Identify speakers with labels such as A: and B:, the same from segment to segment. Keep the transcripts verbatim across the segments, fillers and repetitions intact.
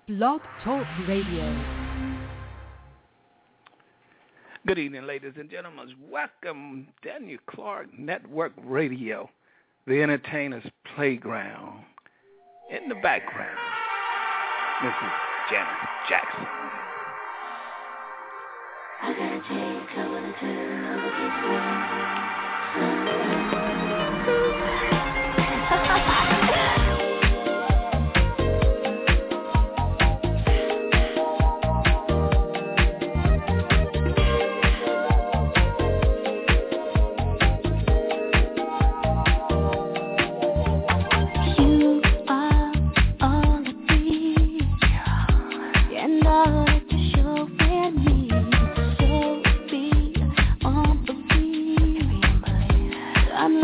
A: Blog Talk Radio.
B: Good evening, ladies and gentlemen. Welcome, Daniel Clark Network Radio, the entertainer's playground. In the background, Missus Janet Jackson. I got a chain coming to
C: I'm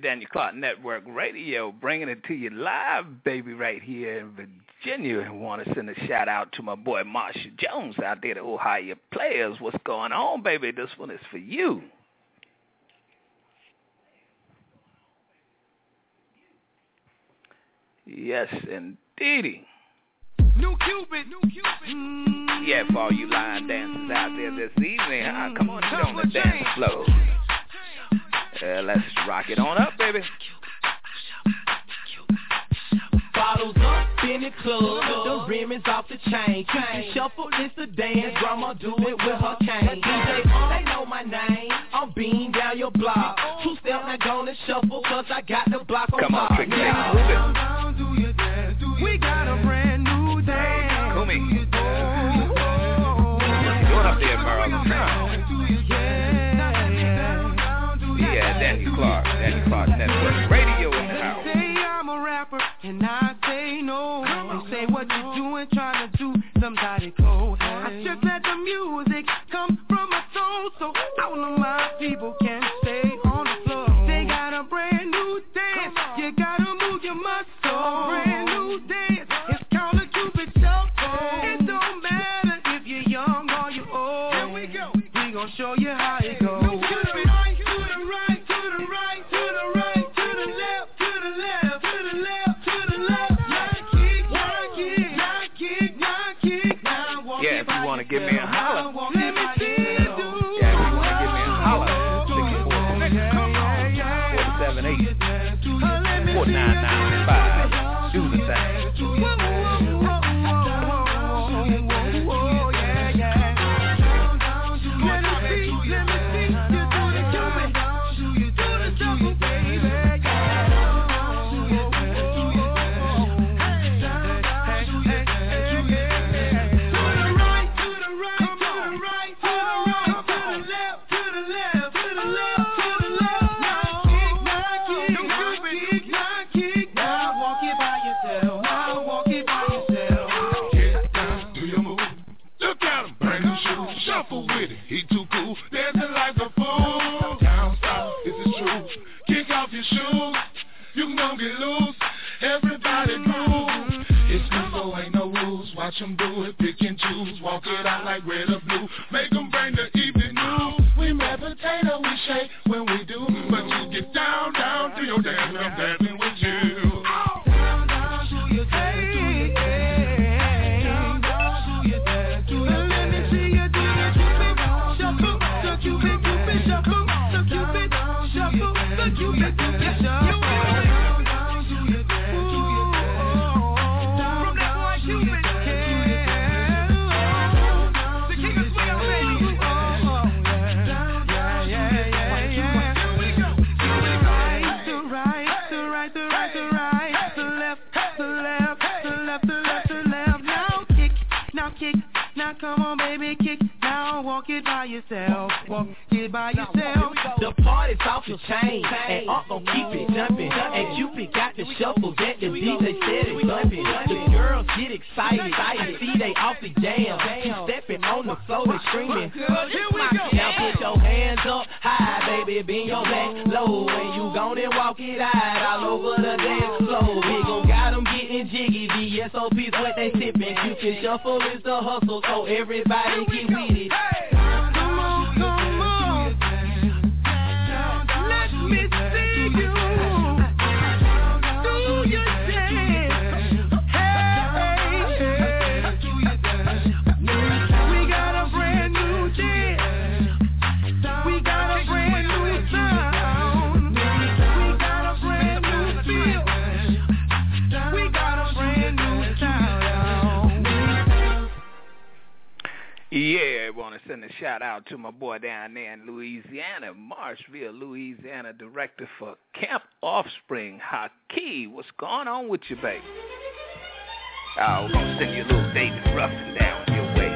B: Daniel Clark Network Radio, bringing it to you live, baby, right here in Virginia. I want to send a shout-out to my boy Marshall Jones out there, the Ohio Players. What's going on, baby? This one is for you. Yes, indeedy.
C: New Cupid, New Cupid. Mm.
B: Yeah, for all you line dancers out there this evening, huh? Come on, get on the dance floor. Uh, let's rock it on up, baby.
C: Bottles up in the club, the rim is off the chain. Cupid shuffle, it's a dance, grandma do it with her cane. D J, they know my name, I'm beating down your block. Two step, not gonna shuffle, cause I got the block on
B: Come on,
C: top.
B: Trick Six, move it.
C: We got a brand new dance.
B: Kumi. Going up there, Merle. Come on. Yeah, Daniel Clark, Daniel Clark Network Radio in the house.
C: They say I'm a rapper, and I say no. They say what you doing, trying to do somebody cold. I just let the music come from my soul, so all of my people can stay on the floor. They got a brand new dance, you gotta move your muscle. Brand new dance, it's called a Cupid Shuffle. It don't matter if you're young or you're old. Here we go, we gon' show you how it goes.
B: Give me a holler. Yeah, if you want to give me a holler, six four six, four seven eight, four nine nine five. Do the thing.
D: He too cool, dancing like a fool. Down south, this is true. Kick off your shoes, you can go get loose. Everybody groove. It's new, so ain't no rules. Watch them do it, pick and choose. Walk it out like red or blue. Make them bring the evening news. We meditate or we shake when we do. But you get down, down to your dance, I'm dancing with you.
C: Now come on, baby, kick. Now walk it by yourself. Walk it by yourself. The party's off the chain, and up gon' keep it jumping. And Cupid got the shuffle that the D J said it's bumping. The girls get excited, I see they off the jam. Keep stepping on the floor, they screaming. Now put your hands up high, baby, bend your back low, and you gon' and walk it out all over the dance floor. We gon' got them getting jiggy. The S O P's what they sippin'. Cupid shuffle is the hustle, so everybody get with it. Come on, come on. Let me see you do your dance. Hey, we got a brand new dance. We got a brand new sound. We got a brand new feel. We got a brand new sound.
B: Yeah, I want to send a shout out to my boy down there in Louisiana, Marshville, Louisiana, director for Camp Offspring, Haki. What's going on with you, baby? Oh, we're going to send you a little David Ruffin down your way.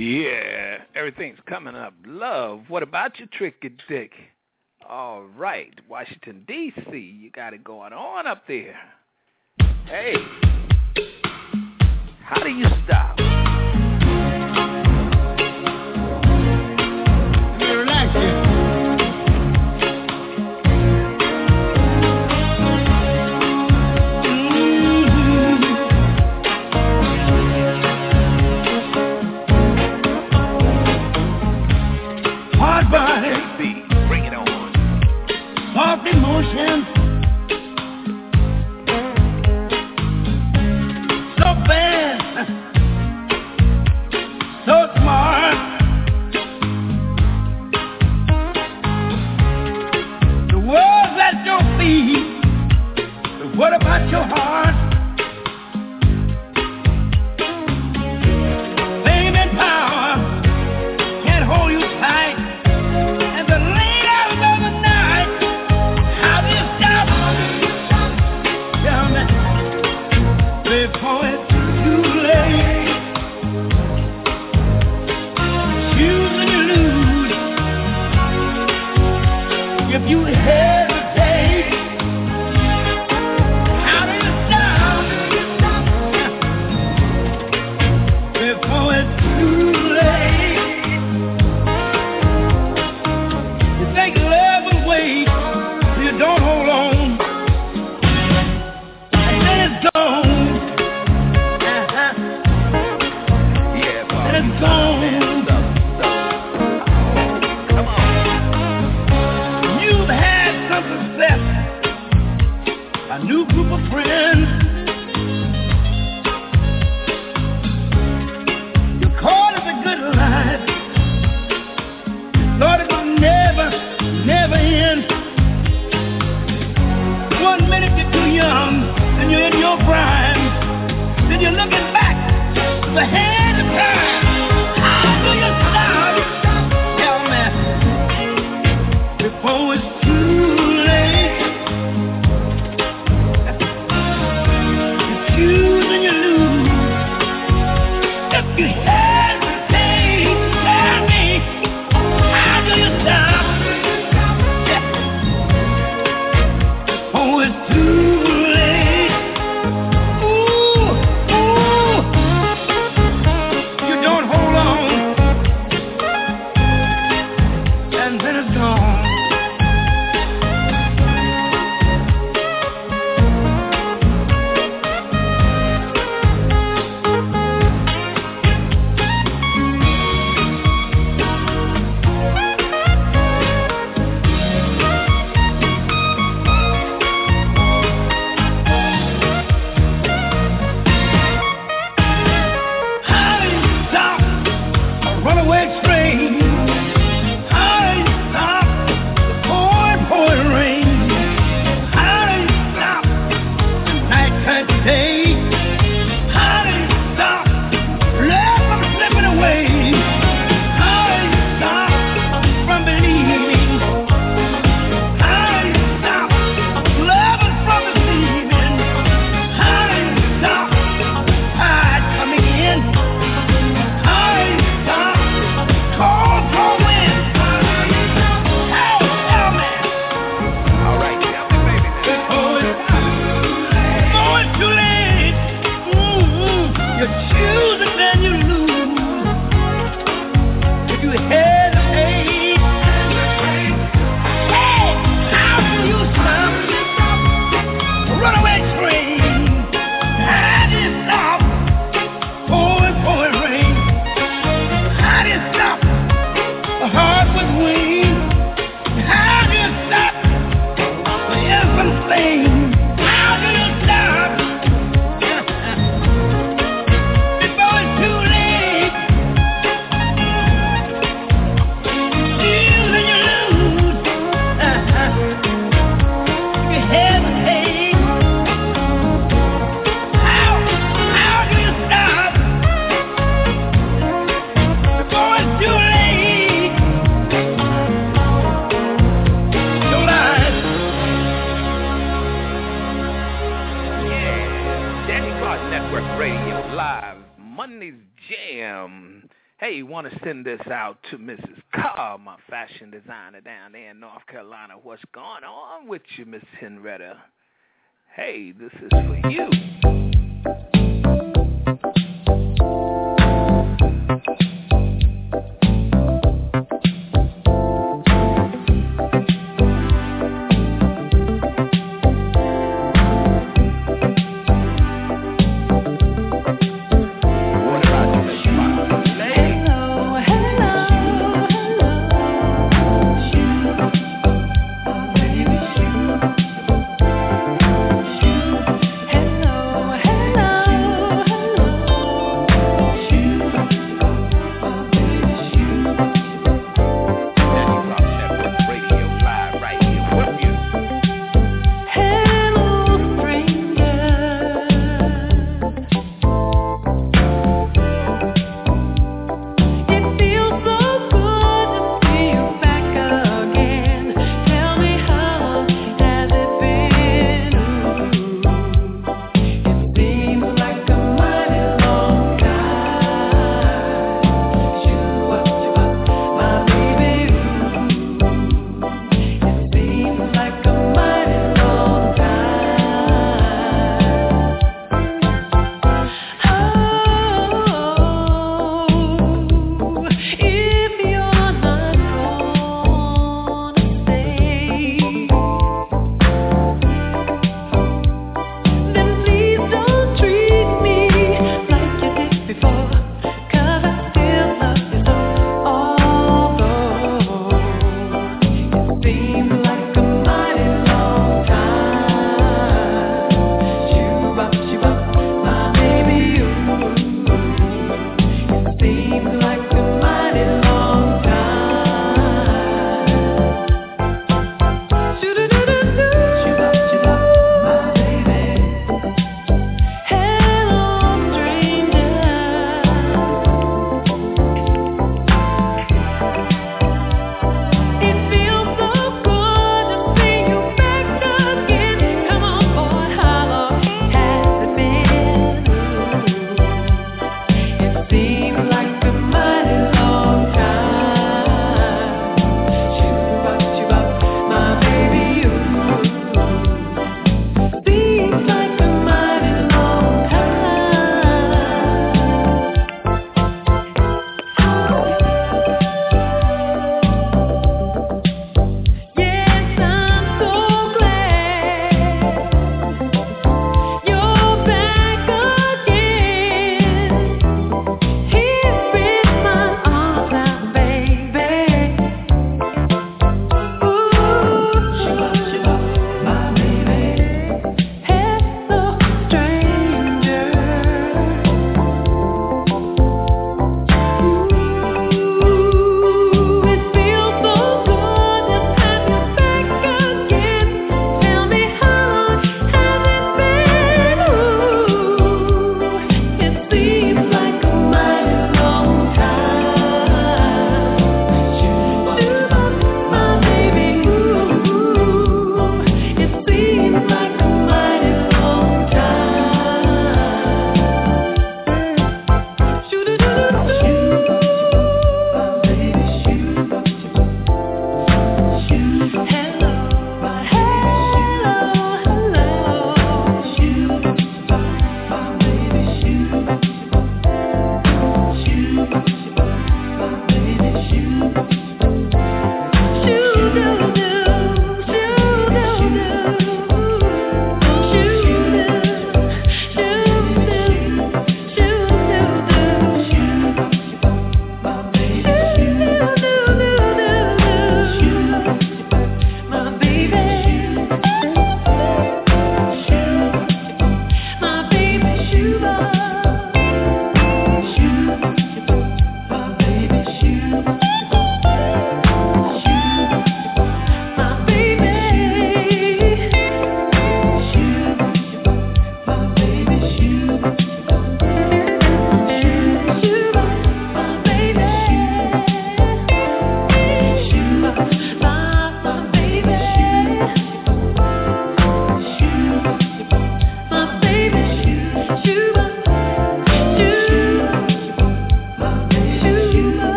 B: Yeah, everything's coming up. Love, what about your tricky dick? All right, Washington, D C, you got it going on up there. Hey, how do you stop?
E: Let me relax here.
B: Bring it on.
E: Soft emotions, so fast, so smart. The world's at your feet, but what about your heart? Fame and power can't hold you tight. Before it's too late, choose and you lose. If you hesitate, how do you stop? Before it's too late, you think love will wait, you don't hold on, and then it's gone. Gone. Come on. You've had some success, a new group of friends. You called it a good life. You thought it would never, never end. One minute you're too young, then you're in your prime. Then you're looking back to the hand of time. Before it's too late, you choose and you lose. If you hesitate, tell me, how do you stop? Yeah. Before it's too late, ooh, ooh, you don't hold on, and then it's gone.
B: Hey, you want to send this out to Missus Carr, my fashion designer down there in North Carolina. What's going on with you, Miss Henrietta? Hey, this is for you.
F: Hello, hello.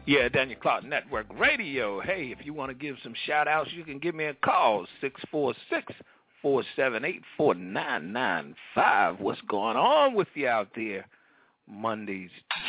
B: Yeah, Daniel Clark Network Radio. Hey, if you want to give some shout-outs, you can give me a call, six four six, four seven eight, four nine nine five. What's going on with you out there Mondays?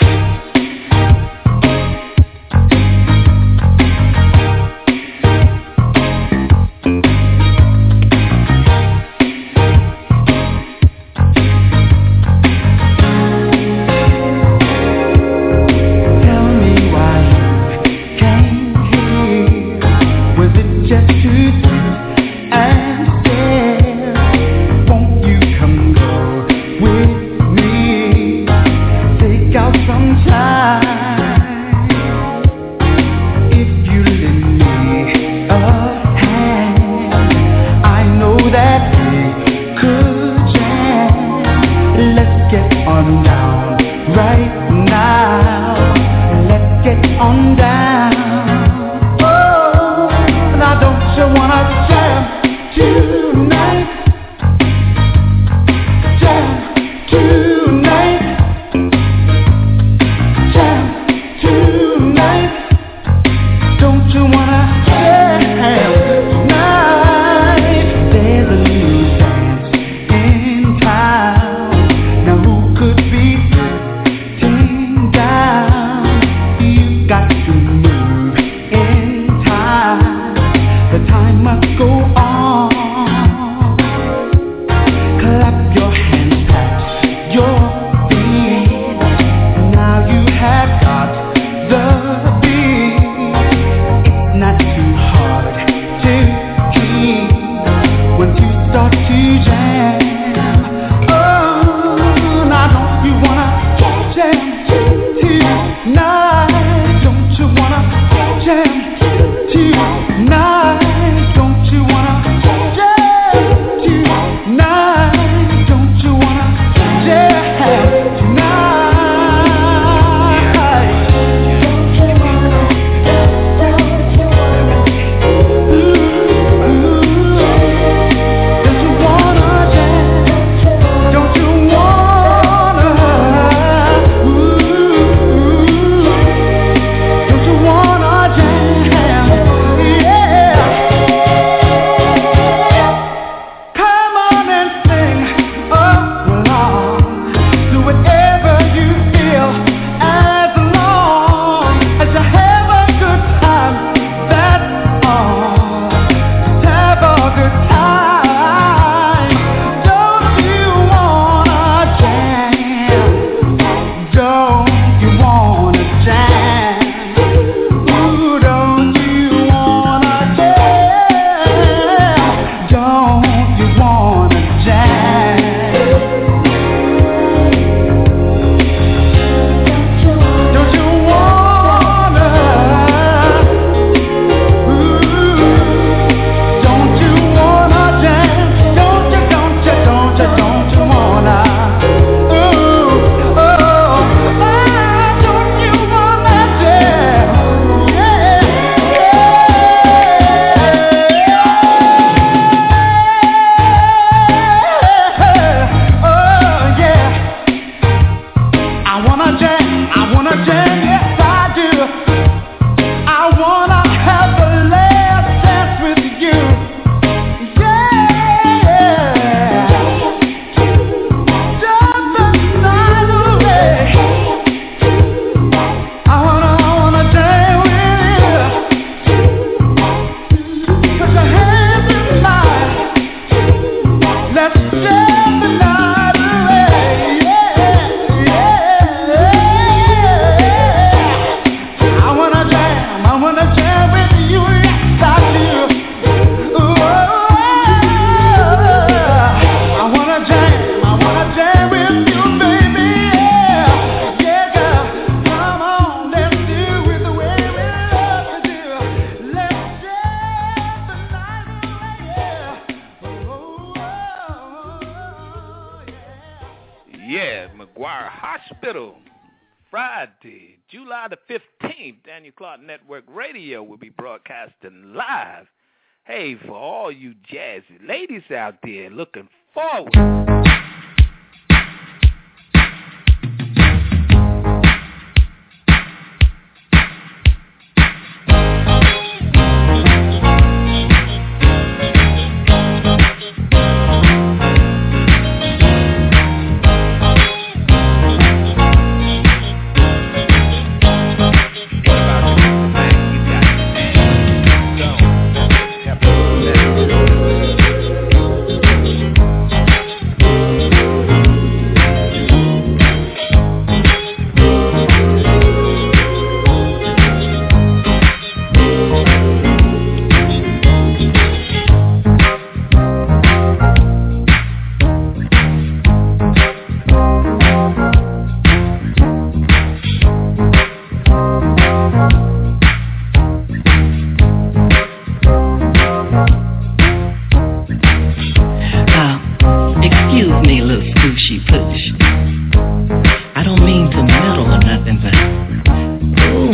B: Friday, July the fifteenth, Daniel Clark Network Radio will be broadcasting live. Hey, for all you jazzy ladies out there looking forward.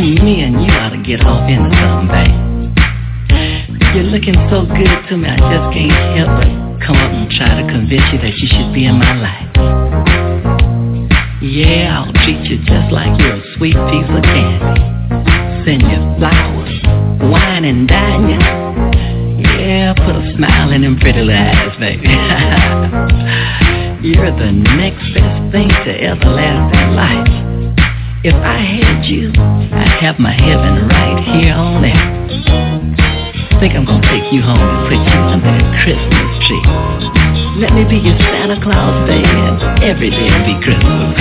F: me and you ought to get off into something, babe. You're looking so good to me, I just can't help but come up and try to convince you that you should be in my life. Yeah, I'll treat you just like you're a sweet piece of candy. Send you flowers, wine and dine you. Yeah, put a smile in them pretty little eyes, baby. You're the next best thing to everlasting life. If I had you, I'd have my heaven right here on earth. Think I'm gonna take you home and put you under the Christmas tree. Let me be your Santa Claus, baby, and every day will be Christmas.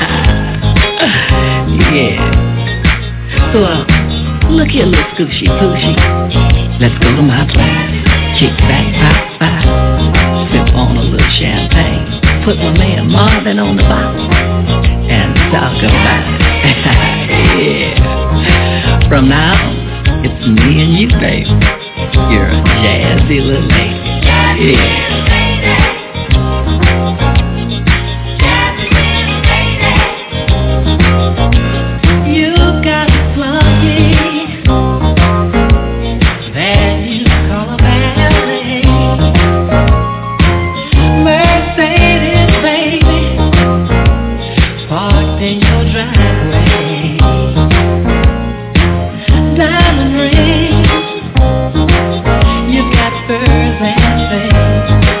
F: Yeah. So, uh, look here, little scooshy pooshy. Let's go to my place. Kick back, pop, pop. Sip on a little champagne. Put my man Marvin on the box. And talk about it. Yeah. From now on, it's me and you, baby. You're a jazzy little lady. Yeah. Diamond ring, you've got furs and things.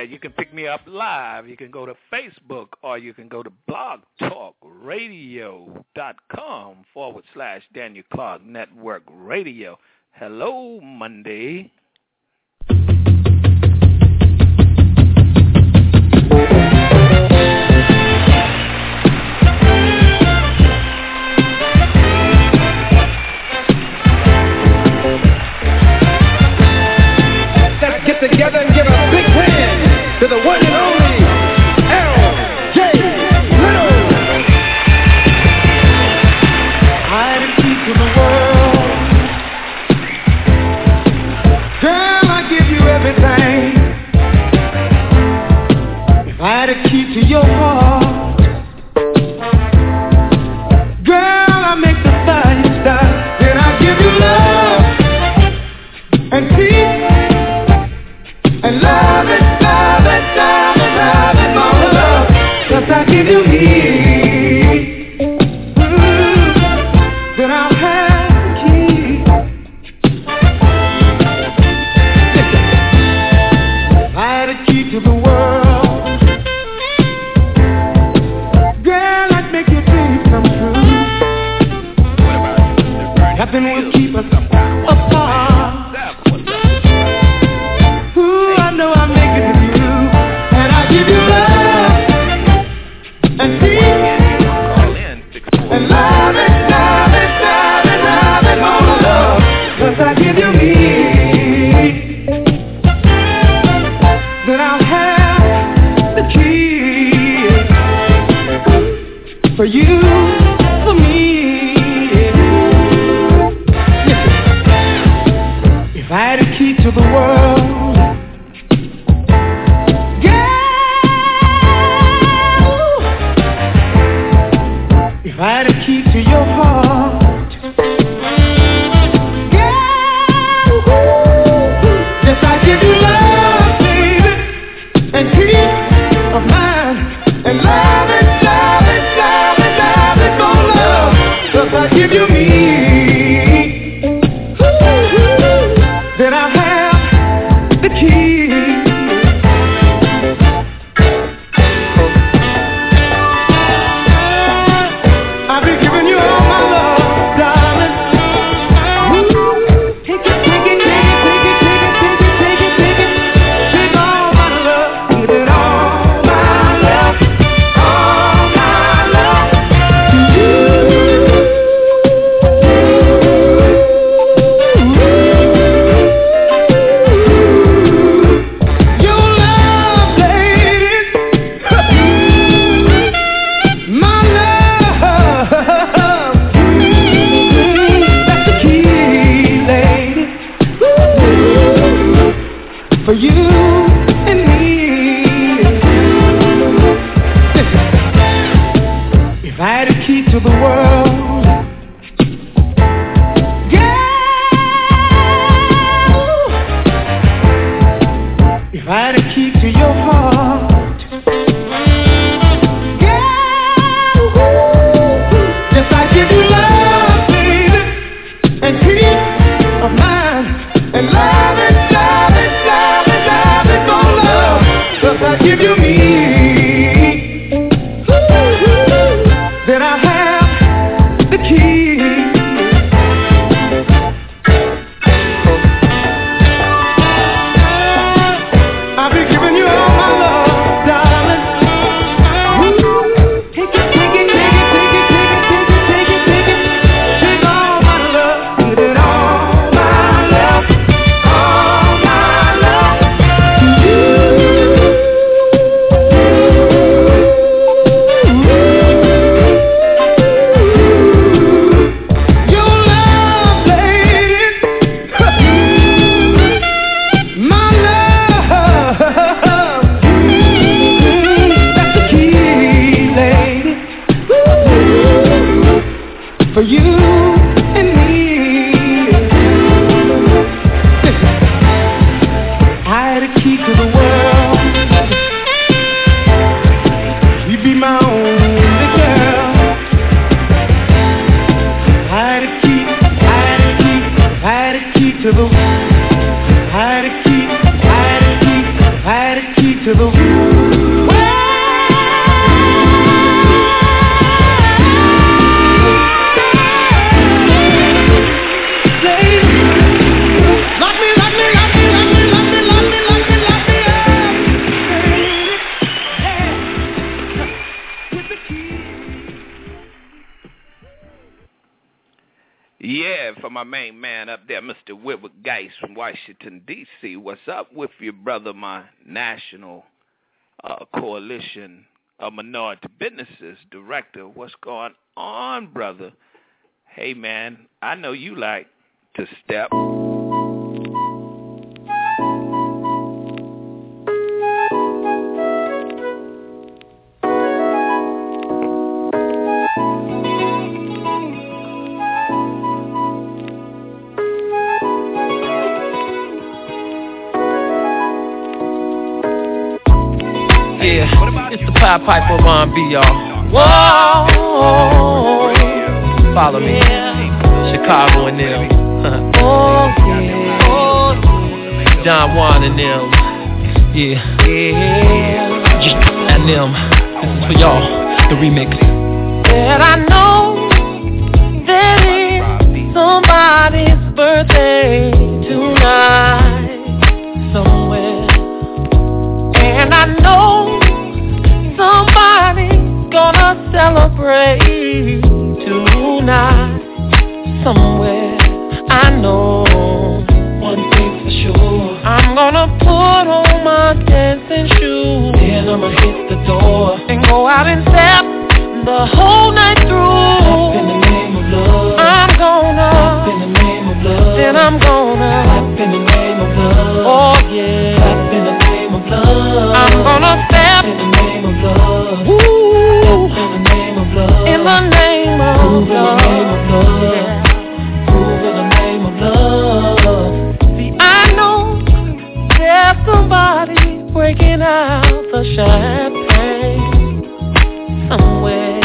B: Yeah, you can pick me up live. You can go to Facebook or you can go to blogtalkradio.com forward slash Daniel Clark Network Radio. Hello, Monday.
G: Let's get together and give a big hand to the one and only L J Little. I had a key to the world. Girl, I give you everything. If I had a key to your heart, girl, I make the fire start. Then I'll give you love and peace. And love it, love it, love it, love it, more love. Cause I give you me. Mm, then I'll have the key. If I had a key to the world, girl, I'd make your dreams come true. Nothing will keep us apart. I know I make it with you, and I give you love and peace, and love it, love it, love it, love it, more love, cause I give you me, then I'll have the key for you, for me. If I had a key to the world, if I had a key to your heart, yeah, yes, I give you love, baby, and peace of mind, and love it, love it, love it, love it, more love, cause I give you me, then I'll have the key. For you and me. If I had a key to the world, yeah. If I had a key to your heart, yeah. Yes, I give you love, baby, and peace of mind, and love it, love it, love it, love it, more love, cause I give you me, then I'll have the key. I'll be giving you all my love, darling. Take it, take it, take it, take it, take it, take it, take it, take it. Take all my love, give it all my love, all my love to you. Your love, lady, my love, that's the key, lady, for you and me. Listen, I had a key to the world. You be my only girl. I had a key, I had a key, I had a key to the, I had a key, I had a key, I had a key to the
B: Yeah, for my main man up there, Mister Wilbert Geist from Washington, D C What's up with you, brother, my national uh, coalition of minority businesses director? What's going on, brother? Hey, man, I know you like to step.
H: It's the Pied Piper of R and B, y'all. Whoa, follow me, Chicago and them. Oh yeah, Don Juan and them. Yeah, yeah, and them. This is for y'all, the remix.
C: And I know there is somebody's birthday tonight somewhere, and I know somebody's gonna celebrate tonight somewhere. I know one thing for sure, I'm gonna put on my dancing shoes, then I'ma hit the door and go out and step the whole night through. Step in the name of love, I'm gonna step in the name of love, then I'm gonna step in the name of love. Oh yeah, step in the name of love, I'm gonna step in the name of love. Woo. Step in the name of love, in the name of Move love, in the name of love. Yeah. Move in the name of love. See, I know there's somebody breaking out the champagne somewhere,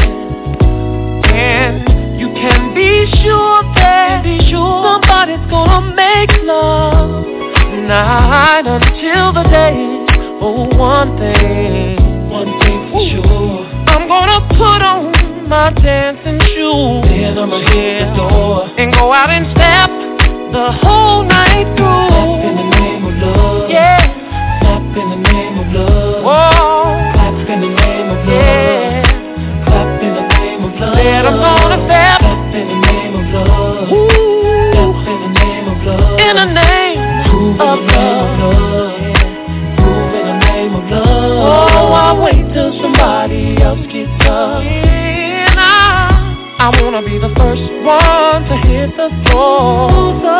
C: and you can be sure that be sure somebody's gonna make love night until the day. Oh, one thing, one thing for sure, I'm gonna put on my dancing shoes, then I'ma hit the door and go out and step the whole night through. Step in the name of love, yeah. Step in the name of love, whoa. Clap in the name of love, yeah. Clap in the name of love. Then I'm gonna step, step in the name of love. Ooh. Step in the name of love, in the name Move of in the name love. Of love. Move in the name of love. Oh, I'll wait till somebody else gets up. And I, I wanna be the first one to hit the floor. So,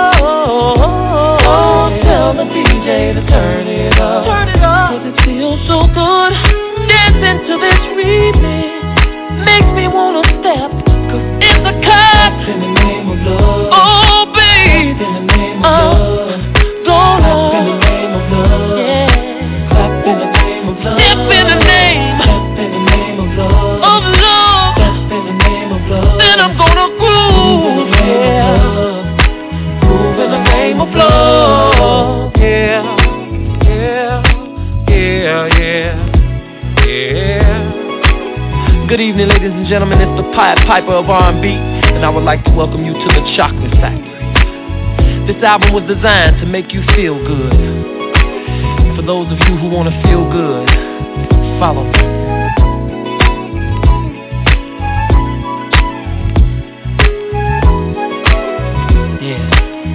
C: oh, tell the D J to turn it up. Turn it up. 'Cause it feels so good. Dancing to this remix makes me wanna step. 'Cause it's a cut. Step in the name of love. Oh, babe. Step in the name of uh, love. Don't Step in the name of love. Yeah. Clap in the name of love. Step in the name. Step in the name of love. Of love. Step in the name of love. Then I'm gonna groove. Yeah. Move in the name of love. Yeah. Yeah. Yeah. Yeah. Yeah. Good evening, ladies and gentlemen. It's the Pied Piper of R and B, and I would like to welcome you to the Chocolate Factory. This album was designed to make you feel good. For those of you who want to feel good, follow me. Yeah.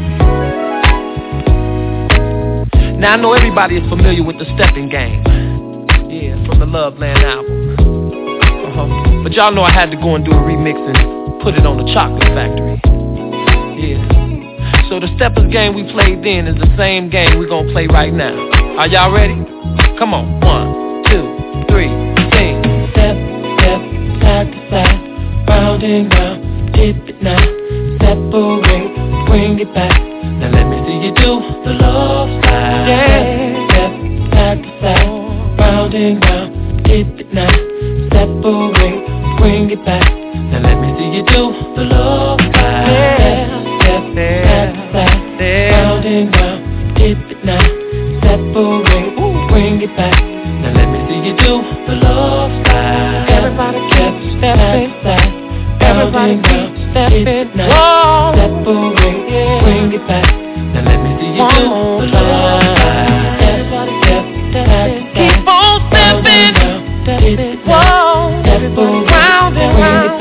C: Now I know everybody is familiar with the Stepping Game. Yeah, from the Loveland album. Uh-huh. But y'all know I had to go and do a remix and put it on the Chocolate Factory. Yeah. So the Steppers game we played then is the same game we're gonna play right now. Are y'all ready? Come on, one, two, three, sing. Step, step, side to side, round and round, dip it now. Separate, bring it back. Now let me see you do the love slide. Yeah. Step, side to side, round and round, dip it now. Separate, bring it back. Now let me see you do the love slide. Yeah. Step, step, side to side, round and round, dip it now. Separate, bring it back. Now let me see you do the love slide. Everybody keep stepping, everybody keep stepping. Now separate, bring it back. Now let me see you do the love slide. Everybody keep stepping, keep on stepping. Whoa, separate, round and round.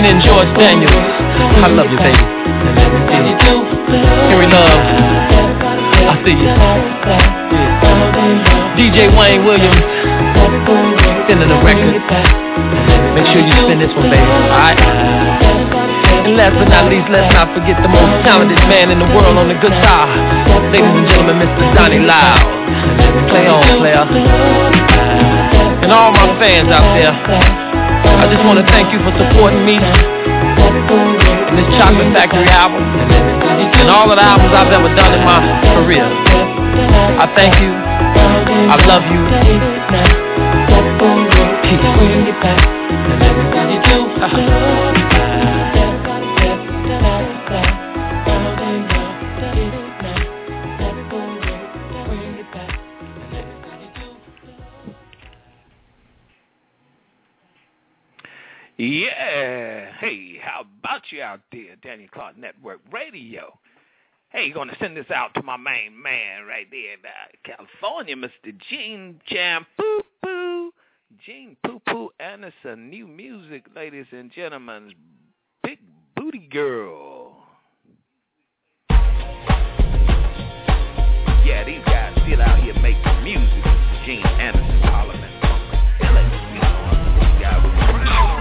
H: Tina and George Daniels. I love you, baby. Henry Love, I see you. Yeah. D J Wayne Williams, sending the record. Make sure you spin this one, baby. Alright. And last but not least, let's not forget the most talented man in the world on the guitar. Ladies and gentlemen, Mister Donnie Lyle. Play on, player. And all my fans out there, I just want to thank you for supporting me in this Chocolate Factory album and all of the albums I've ever done in my career. I thank you. I love you. Peace.
B: Yeah. Hey, how about you out there, Daniel Clark Network Radio? Hey, gonna send this out to my main man right there in uh, California, Mister Gene Jam Poo Poo. Gene Poo Poo, and it's a new music, ladies and gentlemen. Big Booty Girl. Yeah, these guys still out here making music. Gene Anderson, Parliament, Phillips, you know, these guys were proud.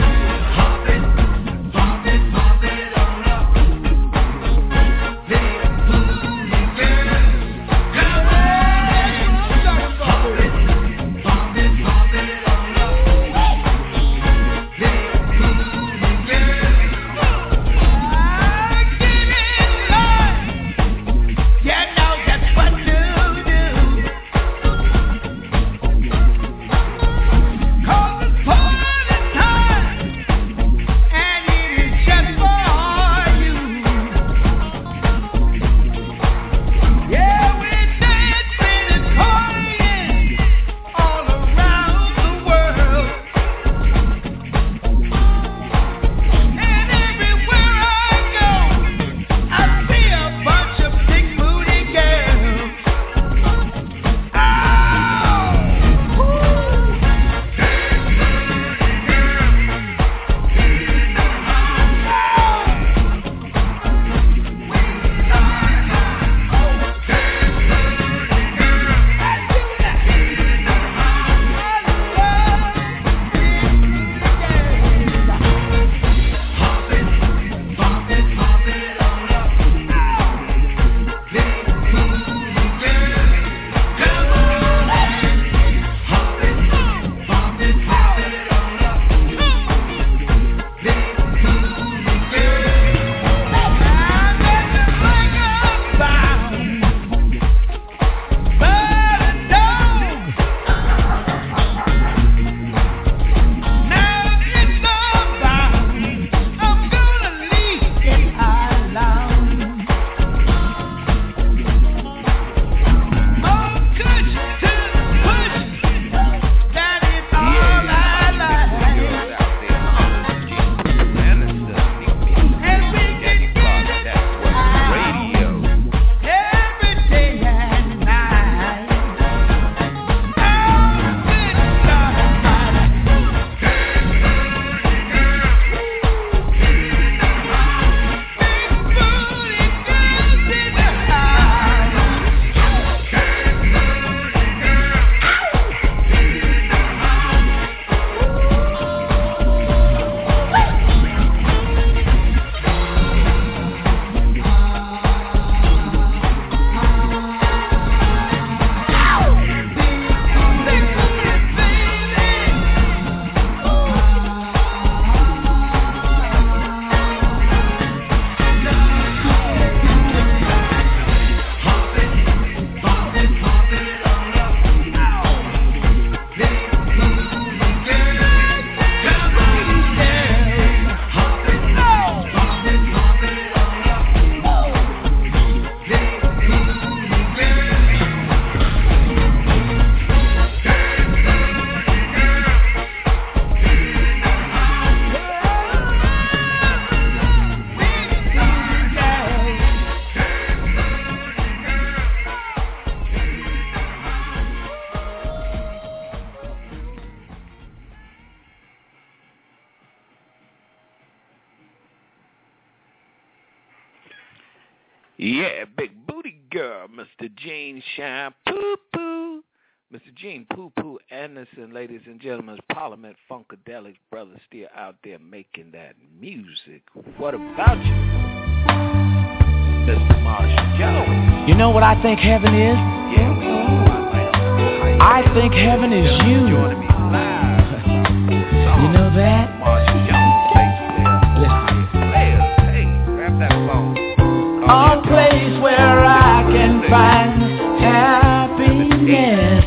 B: Yeah, big booty girl, Mister Gene Shine Poo Poo. Mister Gene Poo Poo Anderson, ladies and gentlemen, Parliament Funkadelic brother still out there making that music. What about you, Mister Marshall Jones?
I: You know what I think heaven is?
B: Yeah, we know.
I: I think heaven is you.
B: Joining me live.
I: You know that?
B: Marshall Jones,
I: Listen.
B: hey, grab that phone.
I: A place where I can find happiness.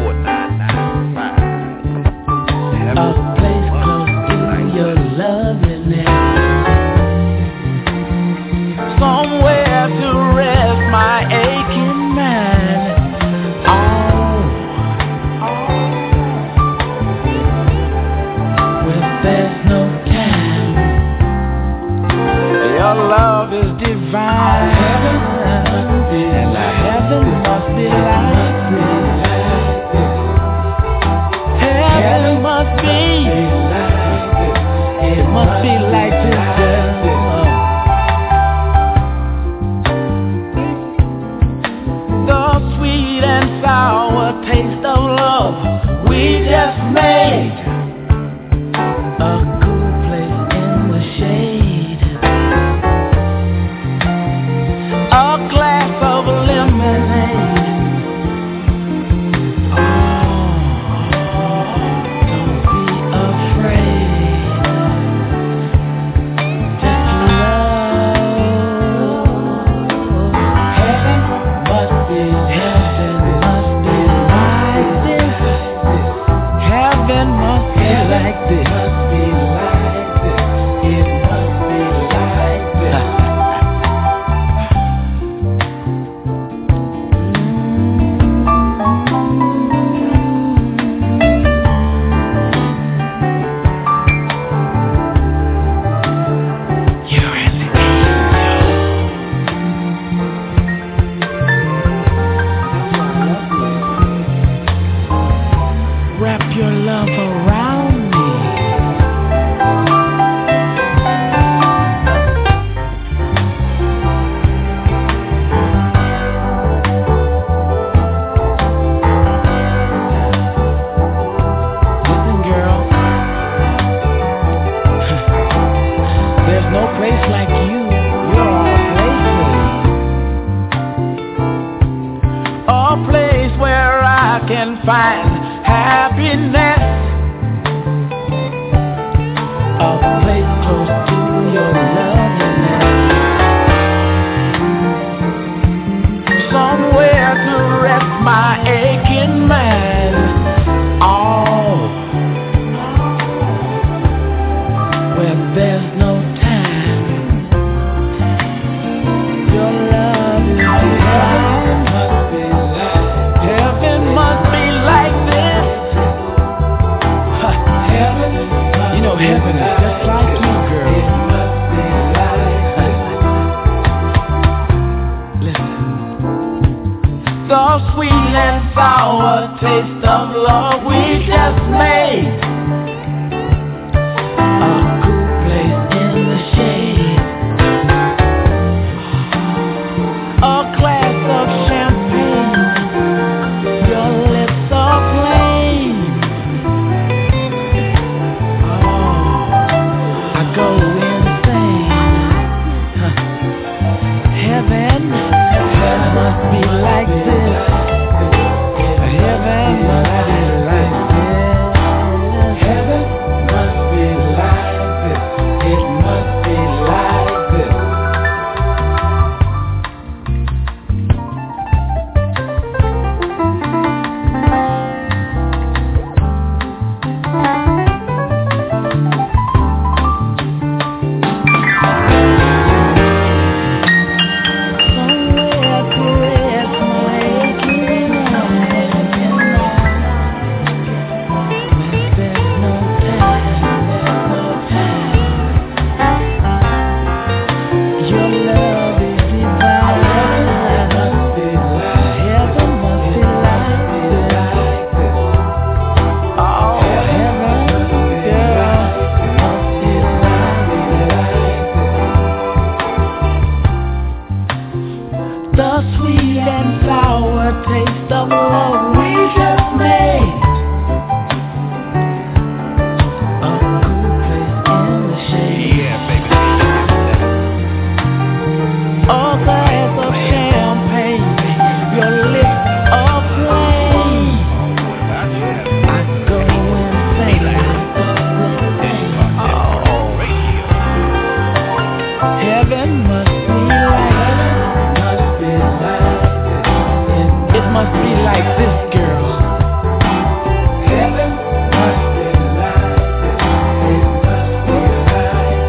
I: A place close to your loveliness. Somewhere to rest my aching mind. Oh, where there's no time. Your love is divine. Heaven must be like heaven must be like this. Heaven must be like this. It must be like this, girl. The sweet and sour taste of love we just made. A cool place in the shade. A glass of lemonade. Oh, don't be afraid. Just love. Heaven must be, heaven must be like this. Heaven must be like this. Must be like this. It must be like this. You're an angel. Wrap your love around me. Listen, girl. There's no place like you. You're all places. A place where I can find happiness. A place close to your loveliness. Somewhere to rest my aching mind. Oh, where there's no time. Your love is divine. Heaven must be like this. Huh, heaven, you know heaven is just like you, girl. Listen. The sweet and sour taste of love we just made. A cool place in the shade. A glass of champagne. Your lips are plain. Oh, I go insane. Huh. Heaven, heaven must be like this. Heaven must be like this. Heaven must be like this. It must be like this. Somewhere to rest my the sweet and sour taste of love we just made. A cool place in the shade.
B: Yeah, baby.
I: A glass of champagne, your lips aflame. I go insane. Oh, heaven must be like, it must be like this, girl. Heaven must be like this, it must be like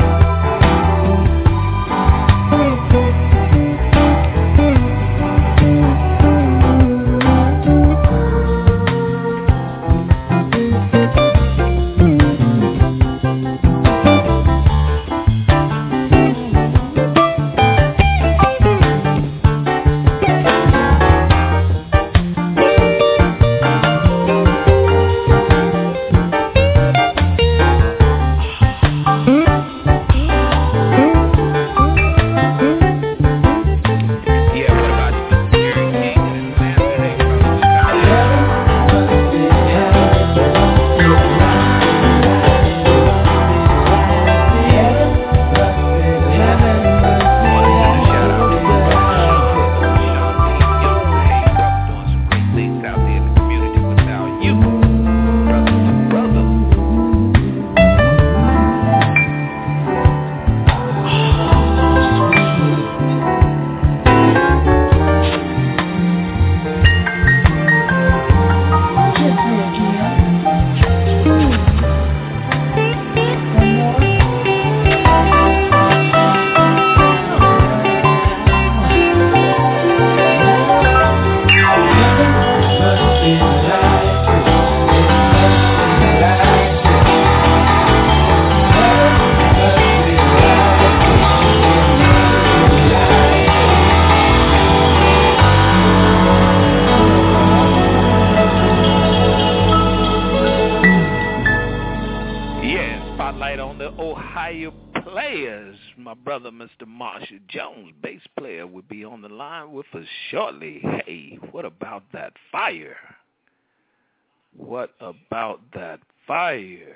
B: Mister Marshall Jones, bass player, will be on the line with us shortly. Hey, what about that fire? What about that fire?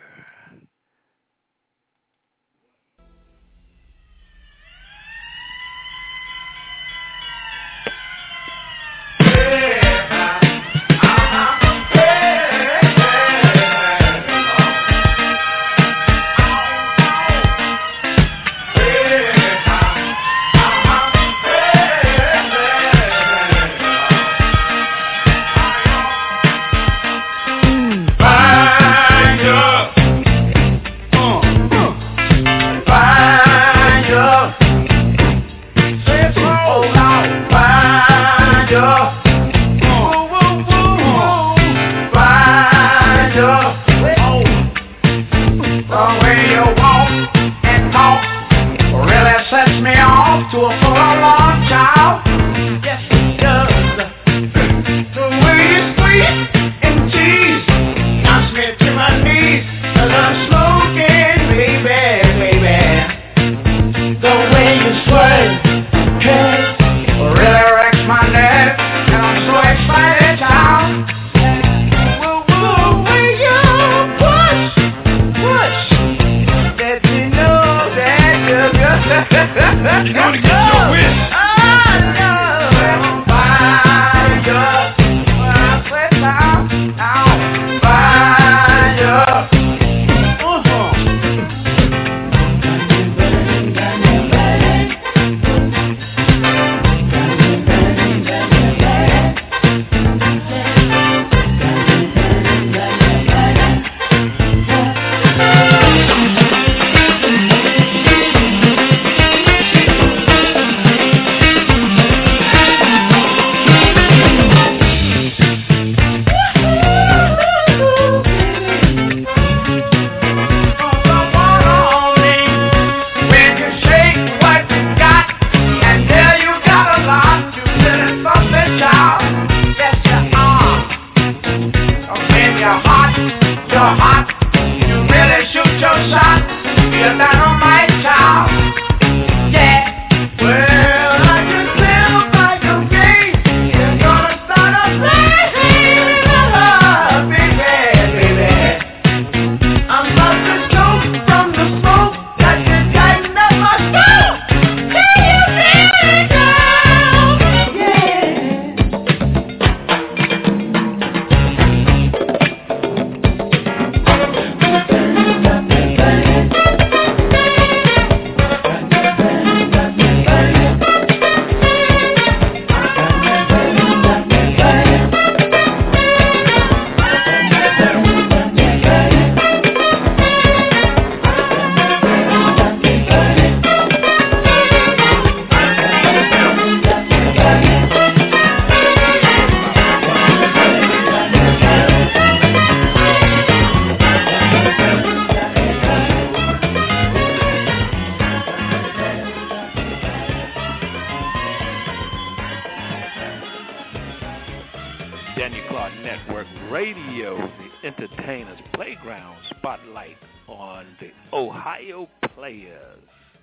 B: Daniel Clark Network Radio, the Entertainers Playground Spotlight on the Ohio Players.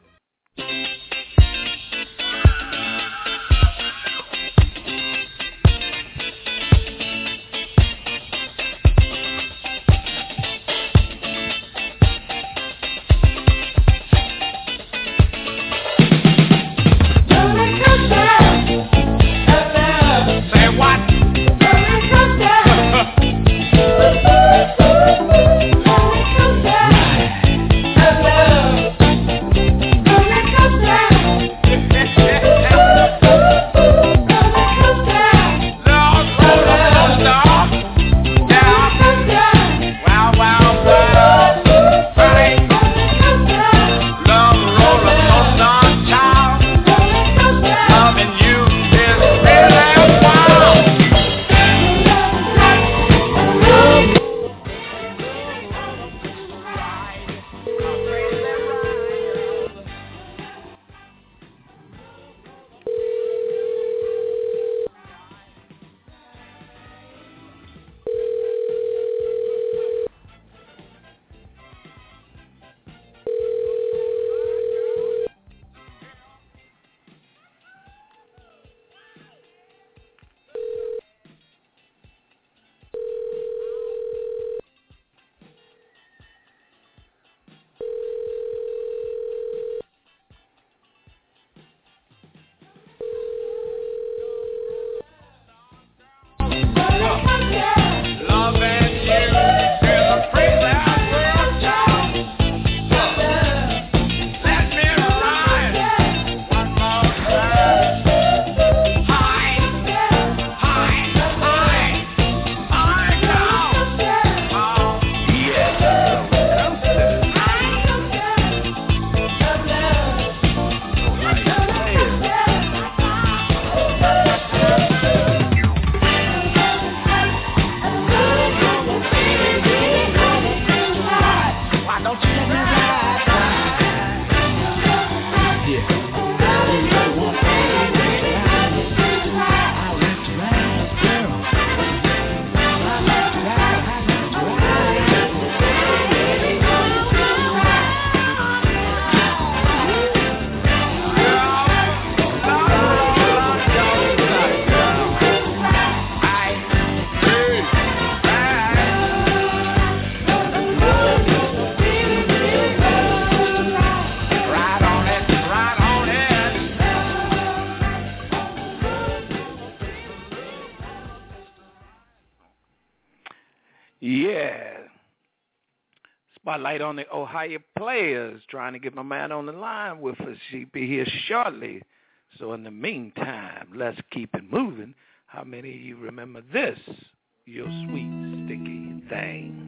B: Spotlight on the Ohio Players, trying to get my man on the line with us. She'll be here shortly. So in the meantime, let's keep it moving. How many of you remember this? Your sweet, sticky thing.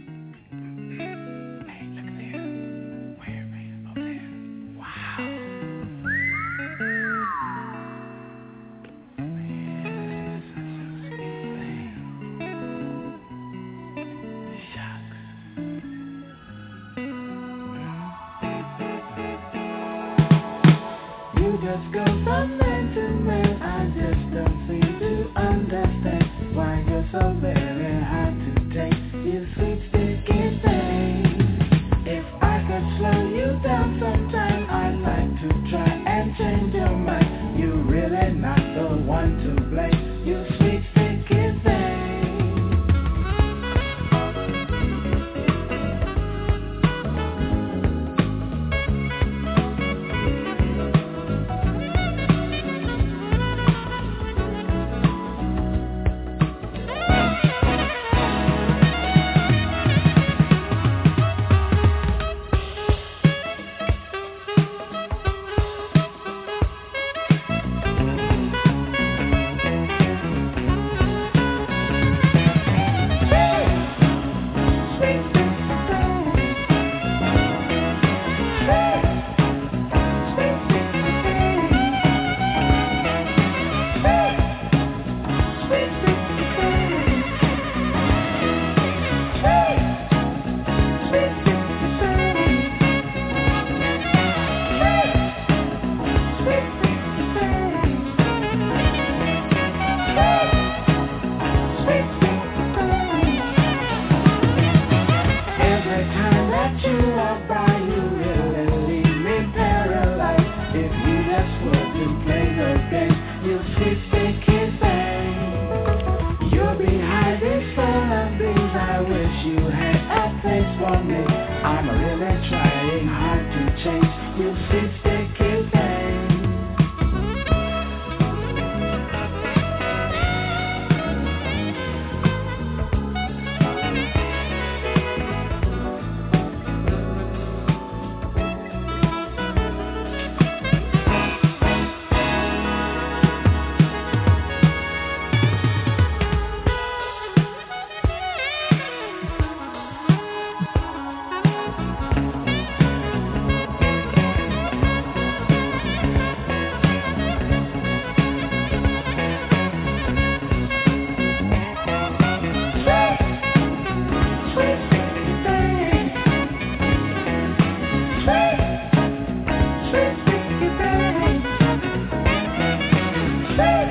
B: Hey, look at there. Where, man? Over there. Wow. Man, this is such a sweet thing. Shucks.
I: You just go from man to man. I just don't seem to understand why you're so very hard to take. You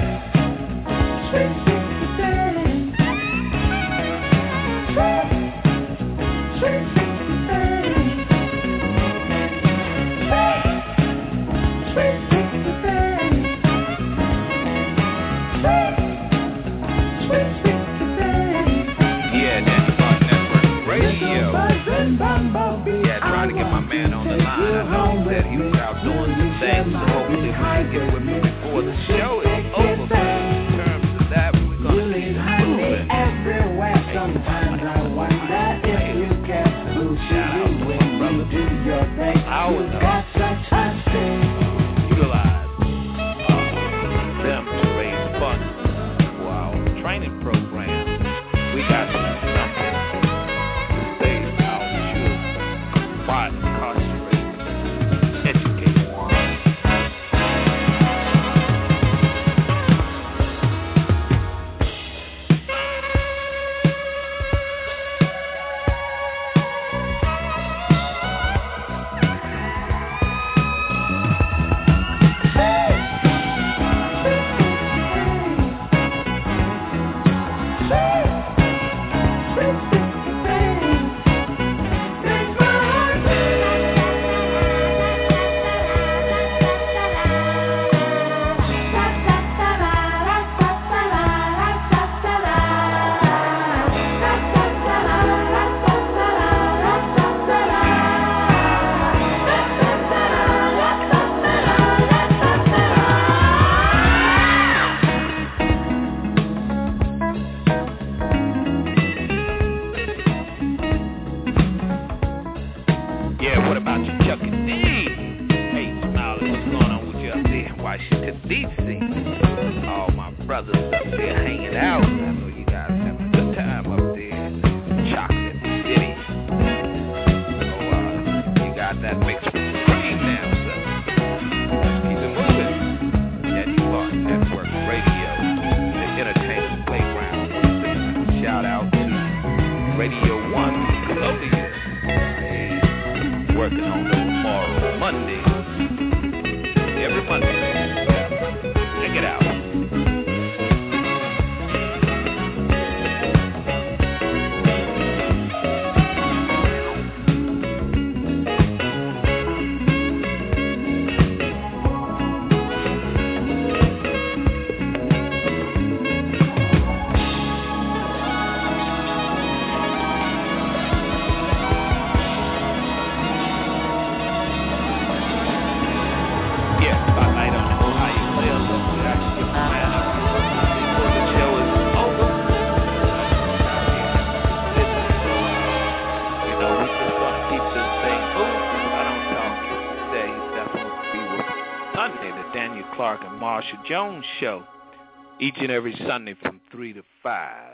B: Jones Show, each and every Sunday from three to five.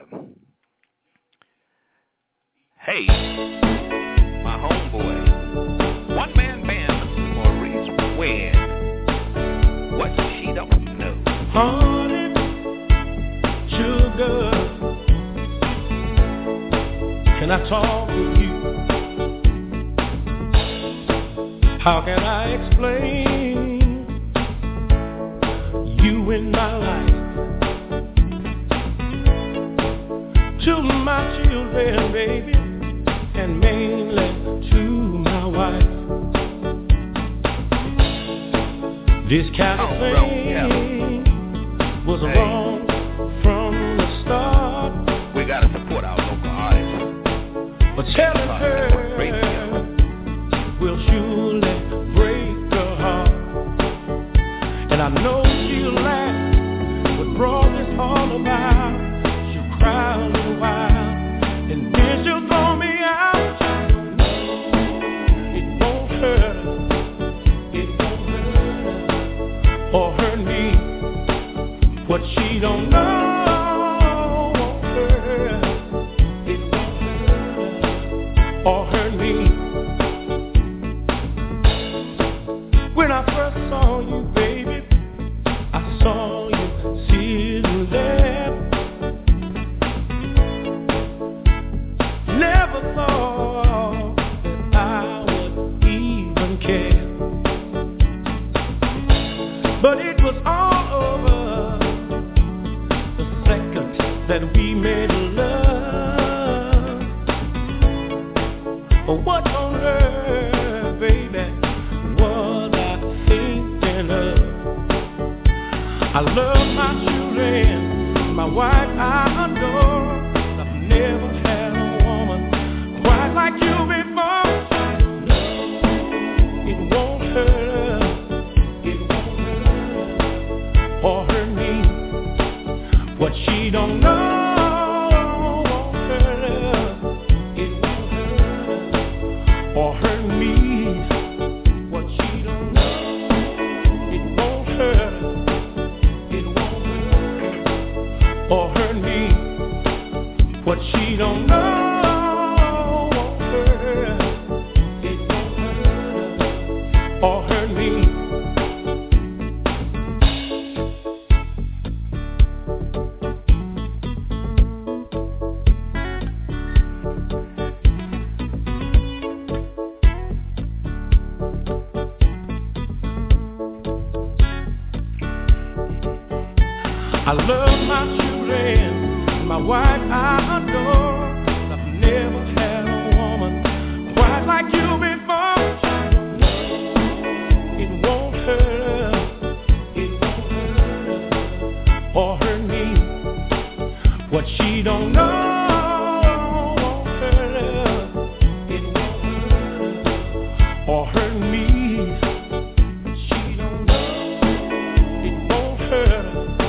B: Hey, my homeboy, one-man band, Maurice Wynn. What she don't know.
E: Honey, sugar, can I talk with you? How can I explain you in my life to my children, baby, and mainly to my wife? This kind of thing was
B: hey.
E: wrong from the start.
B: We gotta support our local artists.
E: But telling her will surely break her heart, and I know she'll laugh what brought this all about. She'll cry a little while, and then she'll throw me out. It won't hurt her, it won't hurt her or hurt me. What she don't know won't hurt her, it won't hurt her or hurt me. When I first saw you, baby, I saw you sitting there. Never thought that I would even care, but it was all over that we made love. What on earth, baby, was I thinking of? I love my children, my wife I adore. I've never had a woman quite like you before. It won't hurt, it won't hurt or hurt me. What she don't know won't hurt her. It won't hurt or hurt me. What she don't know, it won't hurt. Or hurt me. What she don't know won't hurt her. It won't hurt or hurt me. I love my children, my wife I adore. I've never had a woman quite like you before. It won't hurt, it won't hurt or hurt me. What she don't know won't hurt her. It won't hurt or hurt me. What she don't know, it won't hurt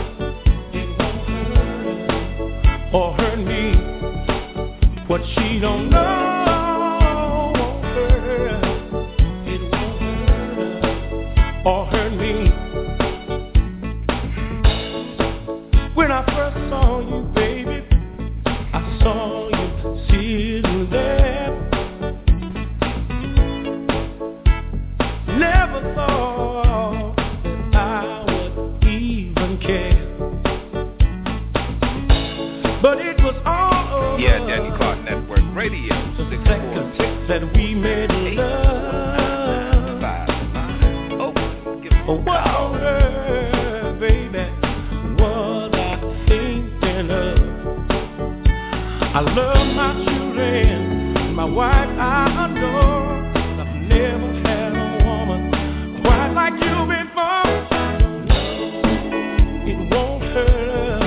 E: or hurt me. What she don't know won't hurt her. It won't hurt or hurt me. When I first saw you, baby, I saw you sitting there. Never thought that I would even care. But it was all over.
B: Yeah, Daniel Clark Network Radio.
E: The second that we made love.
B: Oh, give me
E: Oh, what on earth, baby, was I thinking of? I love my children, my wife I adore. I've never had a woman quite like you before. It won't hurt.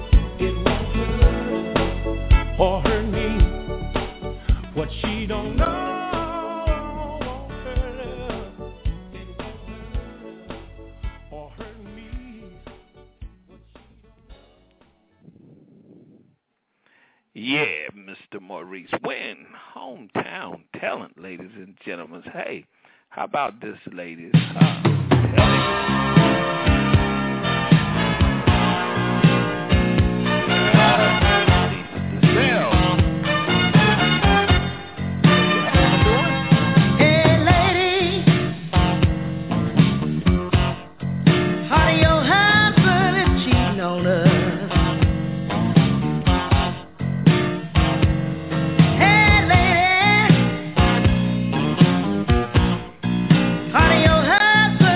E: Or hurt me. What she don't know won't hurt her. It won't hurt or hurt me. What she don't know.
B: Yeah, Mister Maurice Wynn, hometown talent, ladies and gentlemen. Hey, how about this, ladies? Uh,
C: Honey, your husband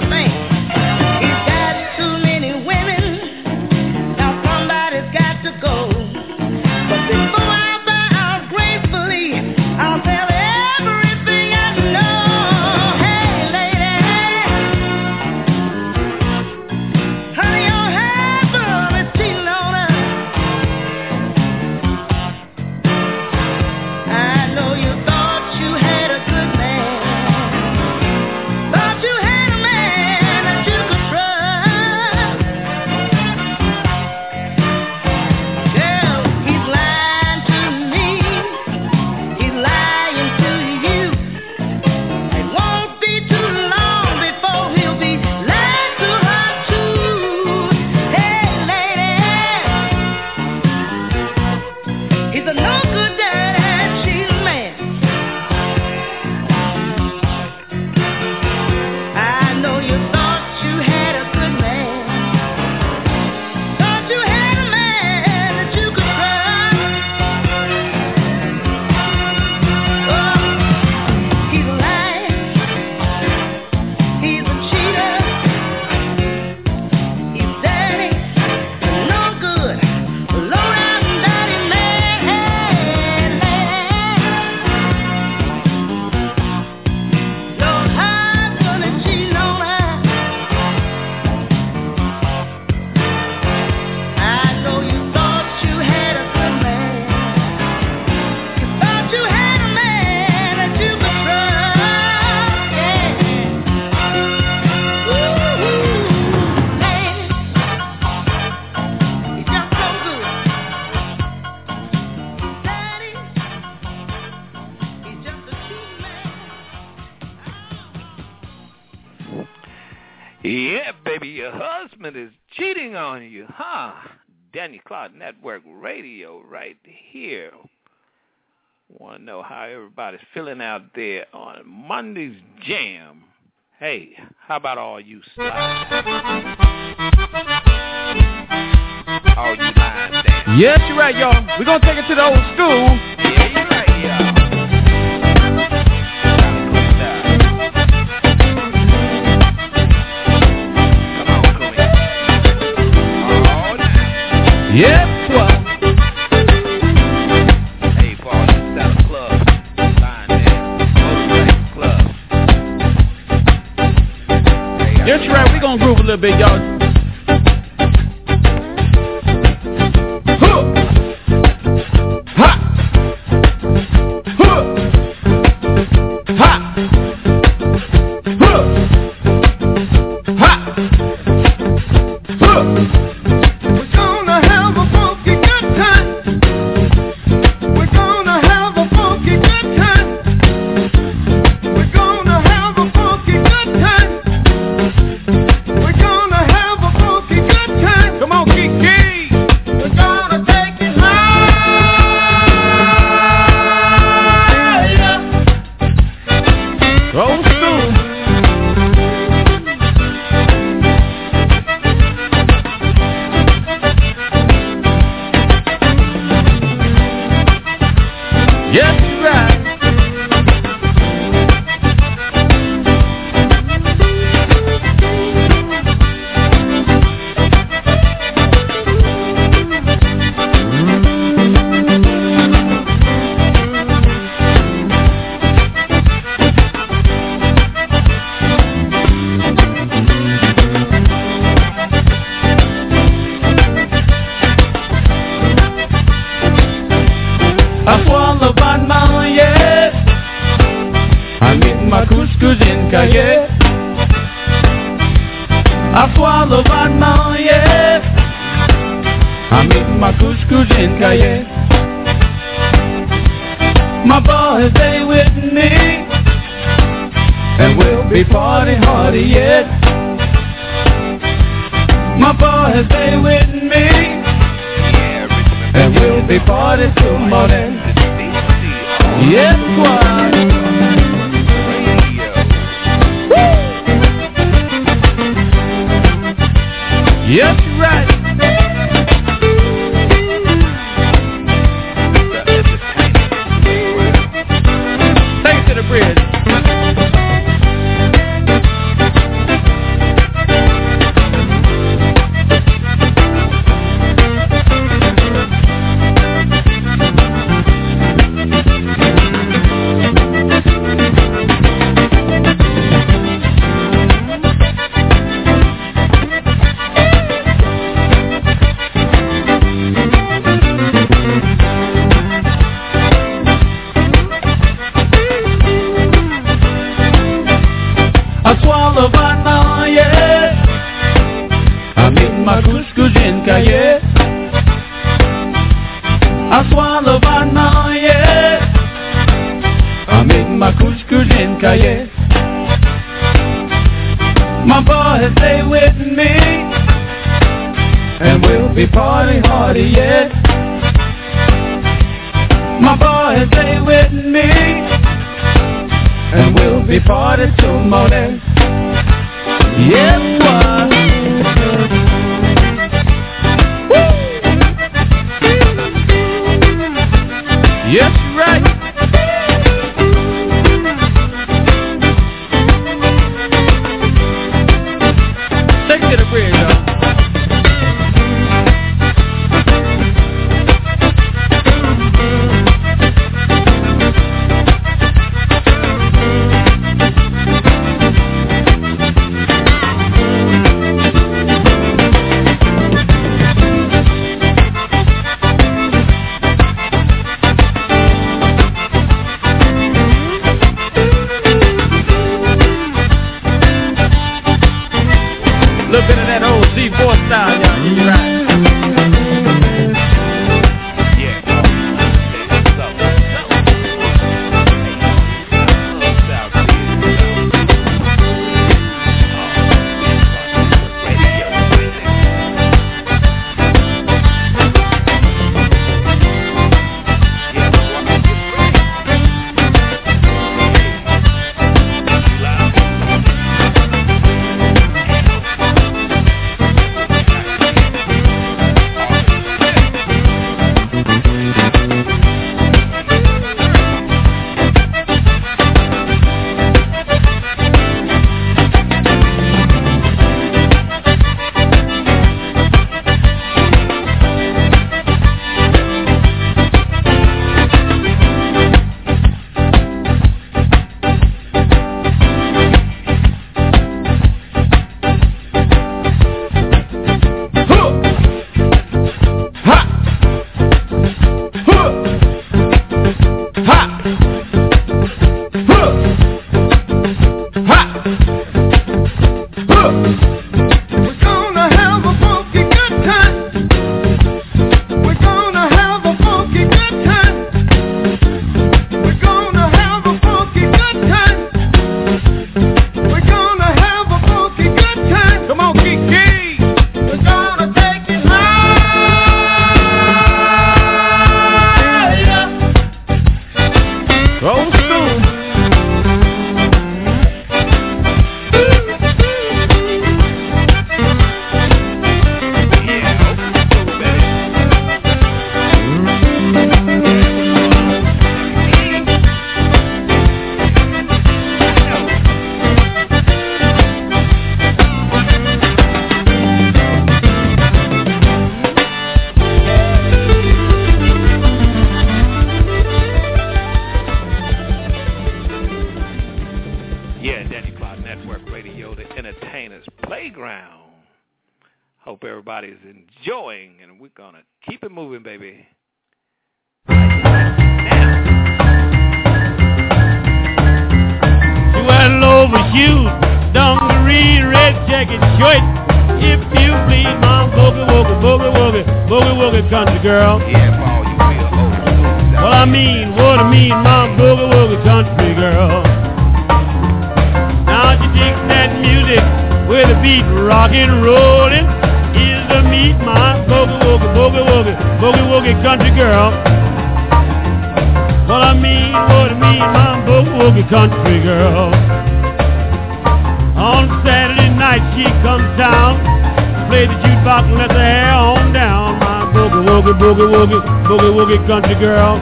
B: Yeah, baby, your husband is cheating on you, huh? Danny Clark Network Radio right here. Want to know how everybody's feeling out there on Monday's Jam. Hey, how about all you slides? All you lines there.
J: Yes, you're right, y'all. We're going to take it to the old school.
B: Yeah, you're right, y'all.
J: Yes, what?
B: Hey, for all you South clubs, line there, motorcycle clubs. Hey,
J: yes, you're right. We're going to groove a little bit, y'all.
I: My boys, stay with me, and we'll be party hardy yet. My boys, stay with me, and we'll be party till morning. Yes, boy. Yes, you're right. Take it to the bridge, y'all.
E: Country girl.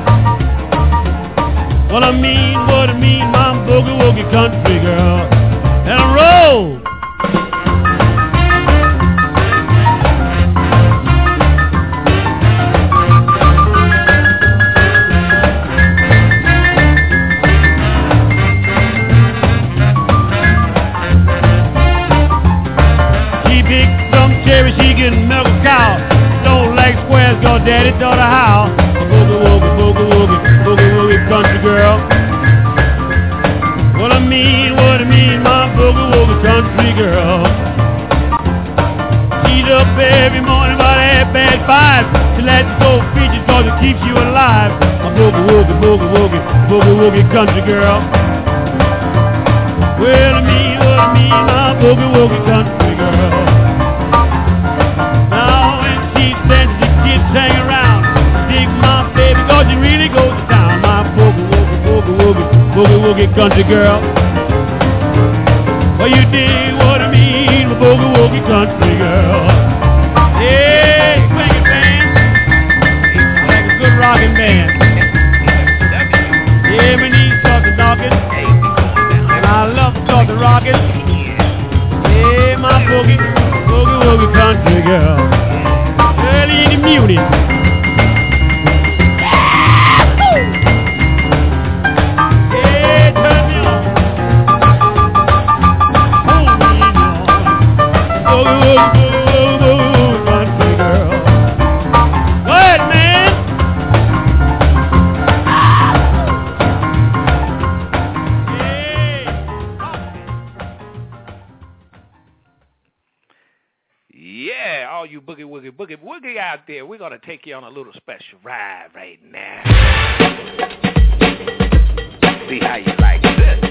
E: What I mean, what I mean, my boogie woogie country girl. And roll. She picked some cherry, she can milk a cow. Don't like squares, cause daddy taught her how. Boogie woogie, boogie woogie, boogie woogie country girl. What I mean, what I mean, my boogie woogie country girl. She's up every morning about half past five. She lets go features cause it keeps you alive. My boogie woogie, boogie woogie, boogie woogie country girl. Well, I mean, what what I mean, my boogie woogie country girl. Now when she said she kids hang around, dig my baby, cause she really goes to town. My boogie woogie, boogie woogie, boogie woogie country girl. Well, you dig what I mean, my boogie woogie country girl. Hey, swing it, band. Like a good rockin' band. Yeah, my knees start to knockin', and I love to start to rockin'. Yeah, my boogie, boogie woogie country girl. Early in the Muni.
B: Boogie Woogie out there, we're going to take you on a little special ride right now. See how you like this.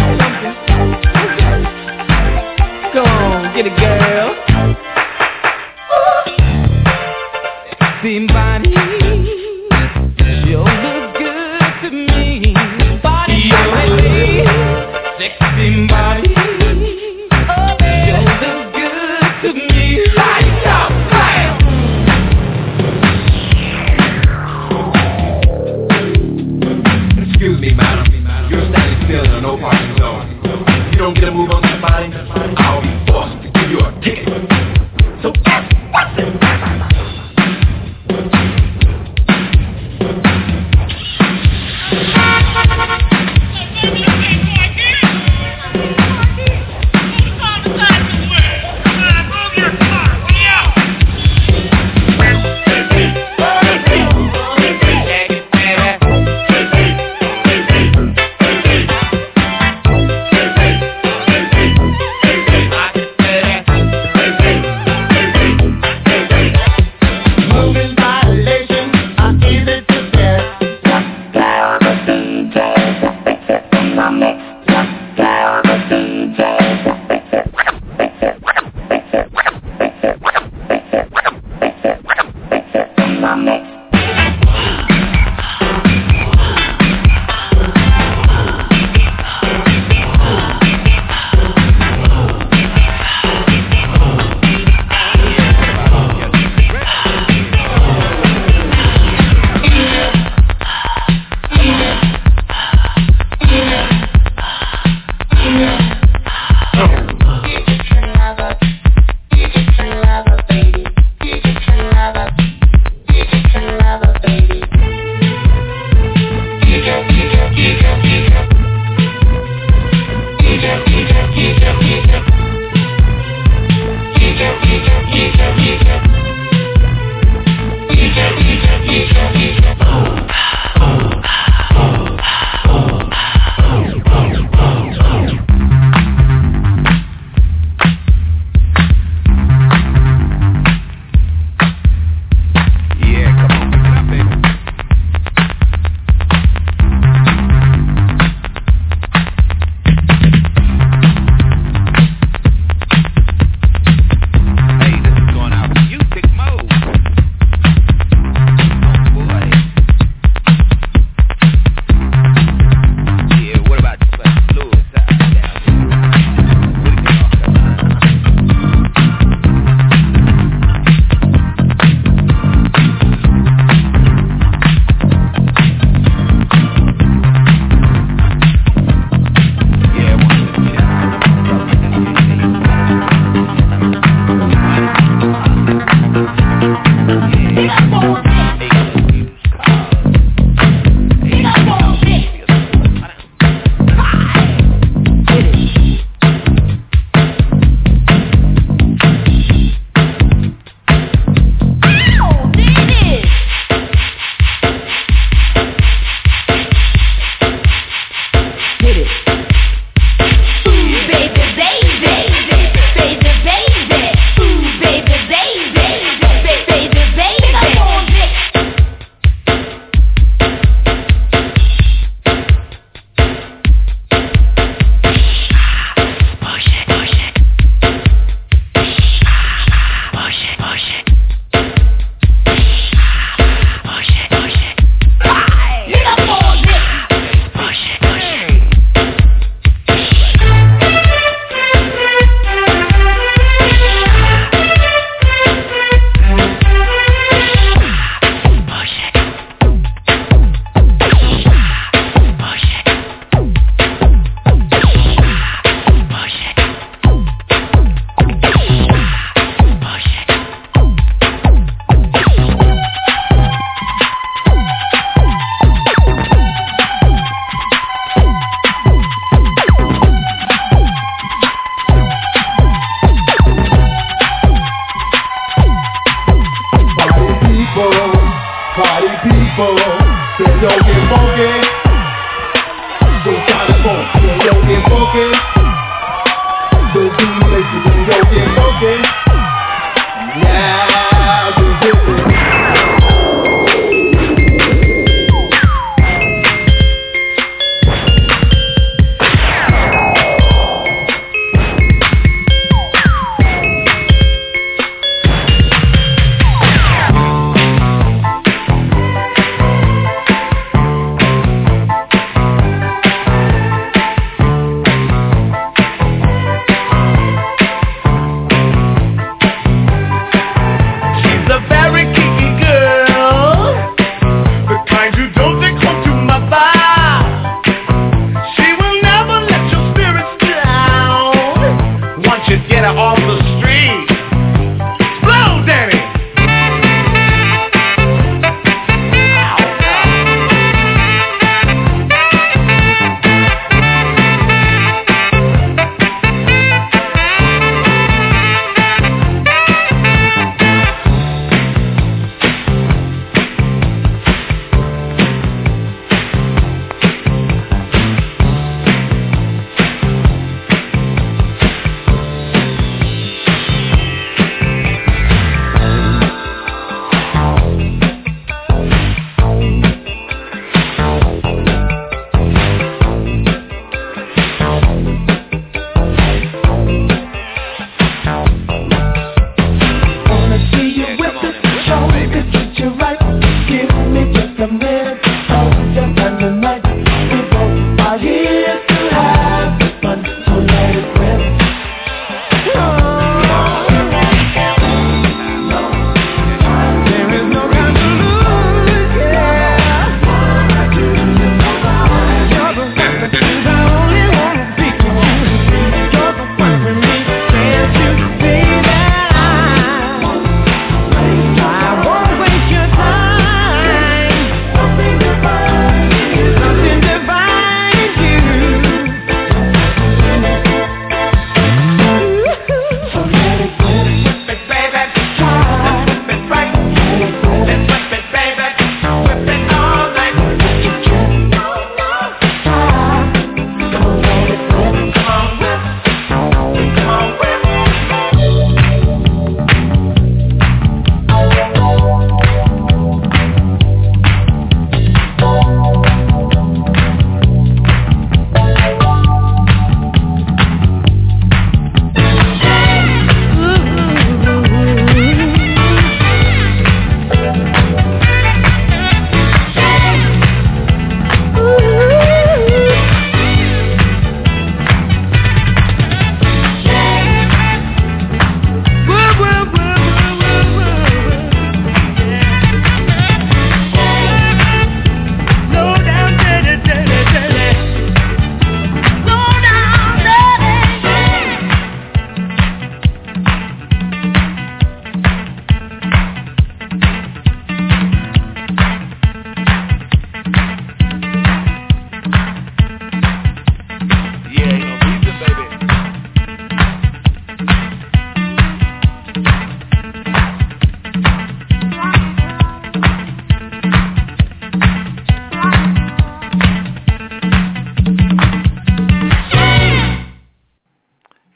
H: Go on, get it, girl. Sexy body, you look good to me. Body, baby, sexy body, you look good to me. Lights out, bam.
K: Excuse me, madam, you're standing still in a no parking zone. If you don't get a move on that body, I'll be forced to give you a ticket. So what's it?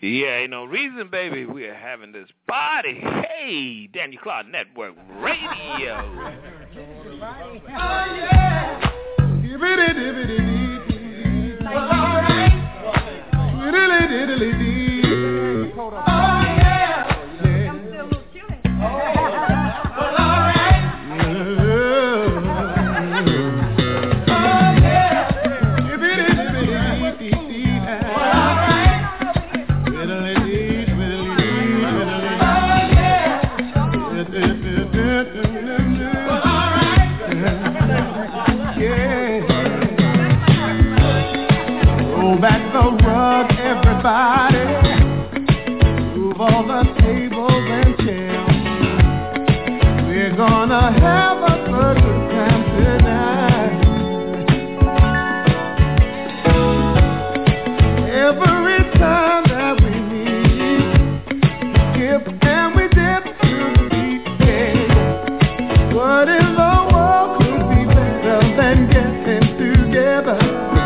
B: Yeah, ain't no reason, baby. We are having this party. Hey, Daniel Clark Network Radio.
G: Oh, yeah. Well, all right. Oh, yeah. I'm still a little chilly. Well, all right. Back the rug, everybody. Move all the tables and chairs. We're gonna have a good time tonight. Every time that we meet, skip and we dip to the beat. What in the world could be better than getting together?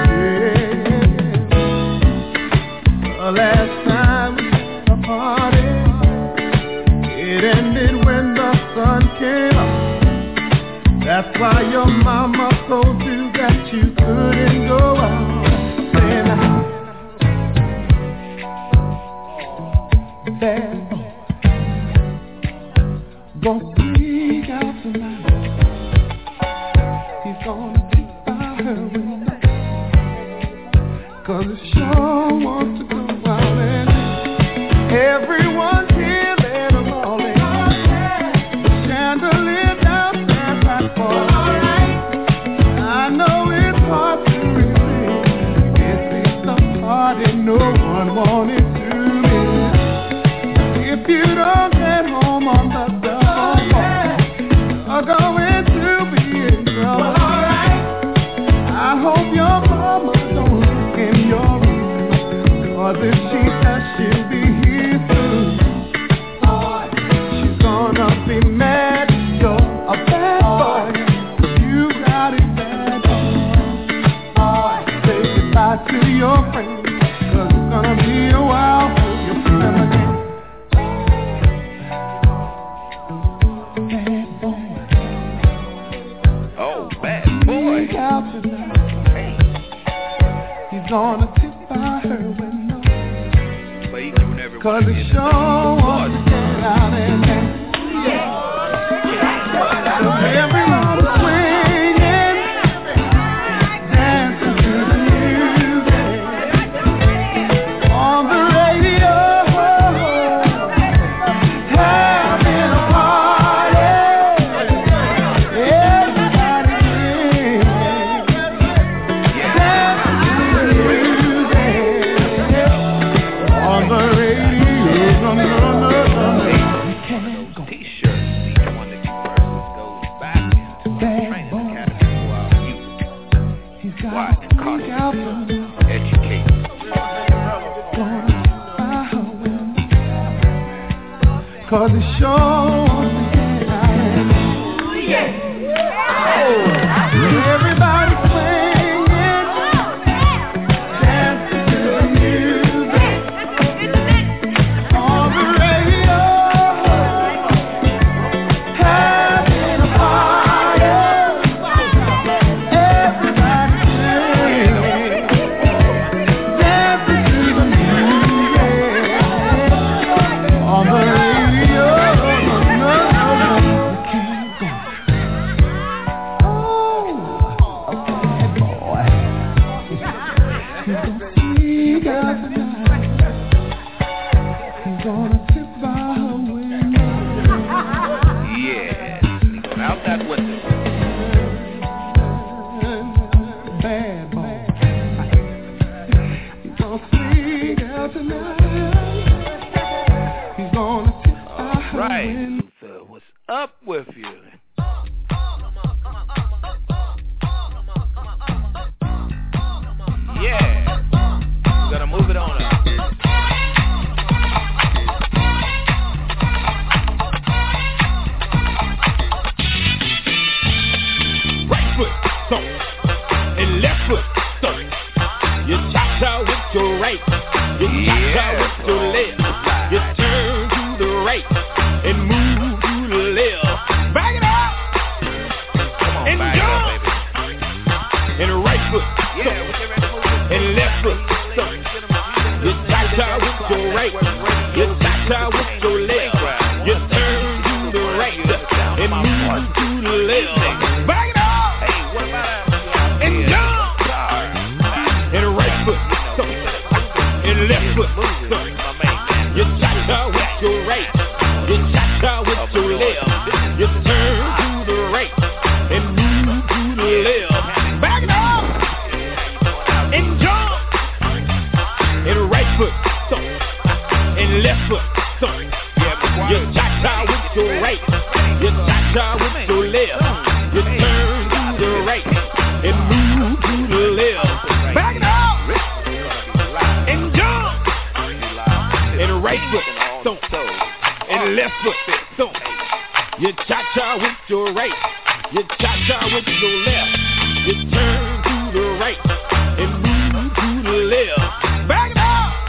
G: Last time we had a party, it ended when the sun came up. That's why your mama told you that you couldn't go out. Saying, bad boy, gonna sneak out tonight. He's gonna keep by her window, 'cause it sure wants to go. Everyone's here, let them all in. The chandelier downstairs at four. I know it's hard to resist. It's the party no one wanted to miss. If you don't get home on the double, you're going to be in trouble. I hope your mama don't look in your room, 'cause if she does, she'll be be mad, you're a bad boy. You got it bad, boy. Say goodbye to your friends, 'cause it's gonna be a while for your family. Bad boy.
B: Oh, bad boy.
G: Out tonight.
B: Hey.
G: He's gonna sit by her window,
B: but each and every
G: 'cause the show wants to get out and dance. Everyone's swinging, dancing to the music on the radio, having a party. Everybody singing, dancing to the music on the radio. No, no, no, no.
B: T-shirts, each one that you purchase goes back into a training academy for our youth. Why? Caution, educate.
G: Cause it's sure to get out. Everybody swinging, dancing to the music on the radio, having a party. Everybody swinging, dancing to the music on the radio.
B: Up with you. Yeah. Gotta move it on up.
E: Right foot, so, and left foot, so. You cha-cha with your right, you cha-cha with your left. with your right. You cha-cha with your left. You turn to the right and move to the left. Back it up. Hey, what about that? And jump. And right foot. So. And left foot. So. You cha-cha with your right. You cha-cha with your left. You turn to the right and move to the left. Back it up. And jump. And right foot. So. And left foot. So. You cha-cha with your right. You cha-cha with your left. You turn to the right and move to the left. Back it up. And jump. And right foot. So. And left foot. So. You cha-cha with your right. You cha-cha with your left. You turn to the right and move to the left. Back it up.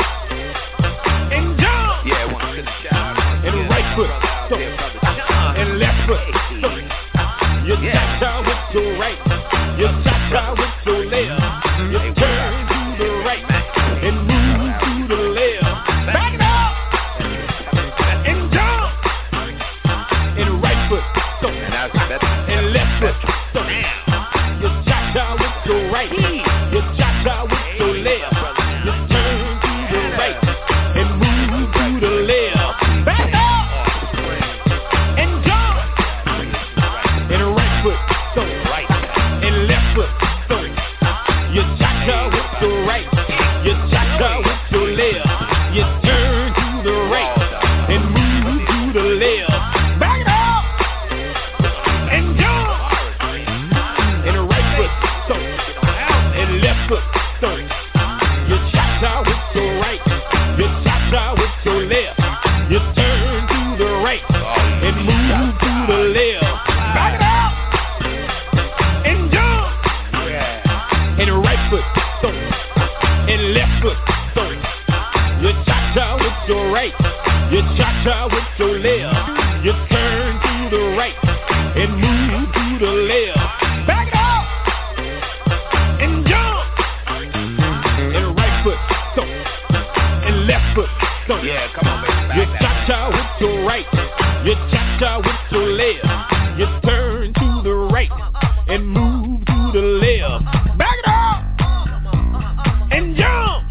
E: And jump.
B: Yeah, I want to get a shout out.
E: And right foot. So. And left foot. So. You cha-cha with your right. You cha-cha with your left. You turn to the right and move to the left. Back it up. And jump. And right foot. So. And left foot. So. You cha-cha with your right. You cha-cha with your left. You turn to the right and move to the left. Back up. And jump. And right foot. So. And left foot. So. You cha-cha with your right. You cha-cha with your left. You turn to the right and move to the left. Back it up. And jump. And right foot. So. And left foot. So. You cha-cha with your right. You cha-cha with your left. You turn to the right and move to the left. Back it up. And jump. And right foot. So. And left foot. So. You cha-cha with your right. You cha-cha with your left. You turn to the right and move to the left. Back it up. And jump. And right foot. So. And left foot. So.
B: Yeah, come on, baby.
E: You cha-cha with your right. You cha-cha with your left. You turn to the right and move to the left. Back it up. And jump.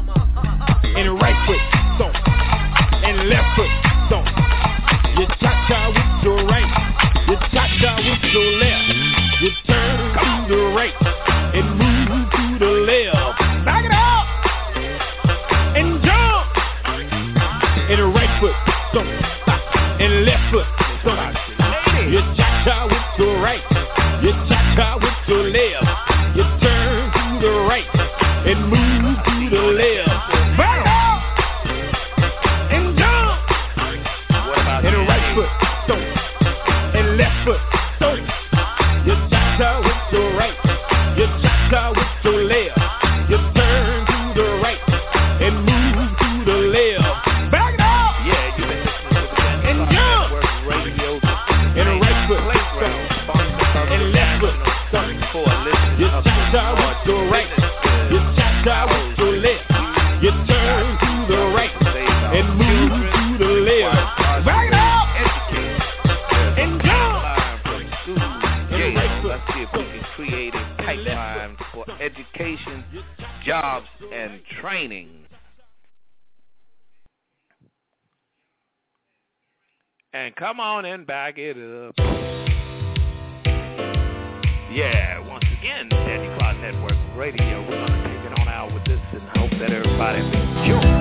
E: And right foot. So. And left foot. So. You cha-cha with your right. You cha-cha with your left. You turn to the right and move to the left. Back it up. And jump. And right foot. So. And left foot. So. You cha-cha with your right. You cha-cha with your left. You turn to the right and move to the left. Back it up. And jump. And right foot. So. And left foot. So. You cha-cha with your right. You cha-cha with your left. You turn to the right and move to the left. Back it up.
B: Yeah, you've been listening to the
E: And jump.
B: Radio.
E: And right foot. So. And left foot. So. You cha-cha with your right. You cha-cha with your left. You turn to the right and move to the left. Back it up. And jump.
B: Yeah, let's see if we can create a pipeline for education, jobs, and training. And come on and back it up. Yeah, once again, Danny Clark Network Radio. We're going to take it on out with this and hope that everybody enjoys.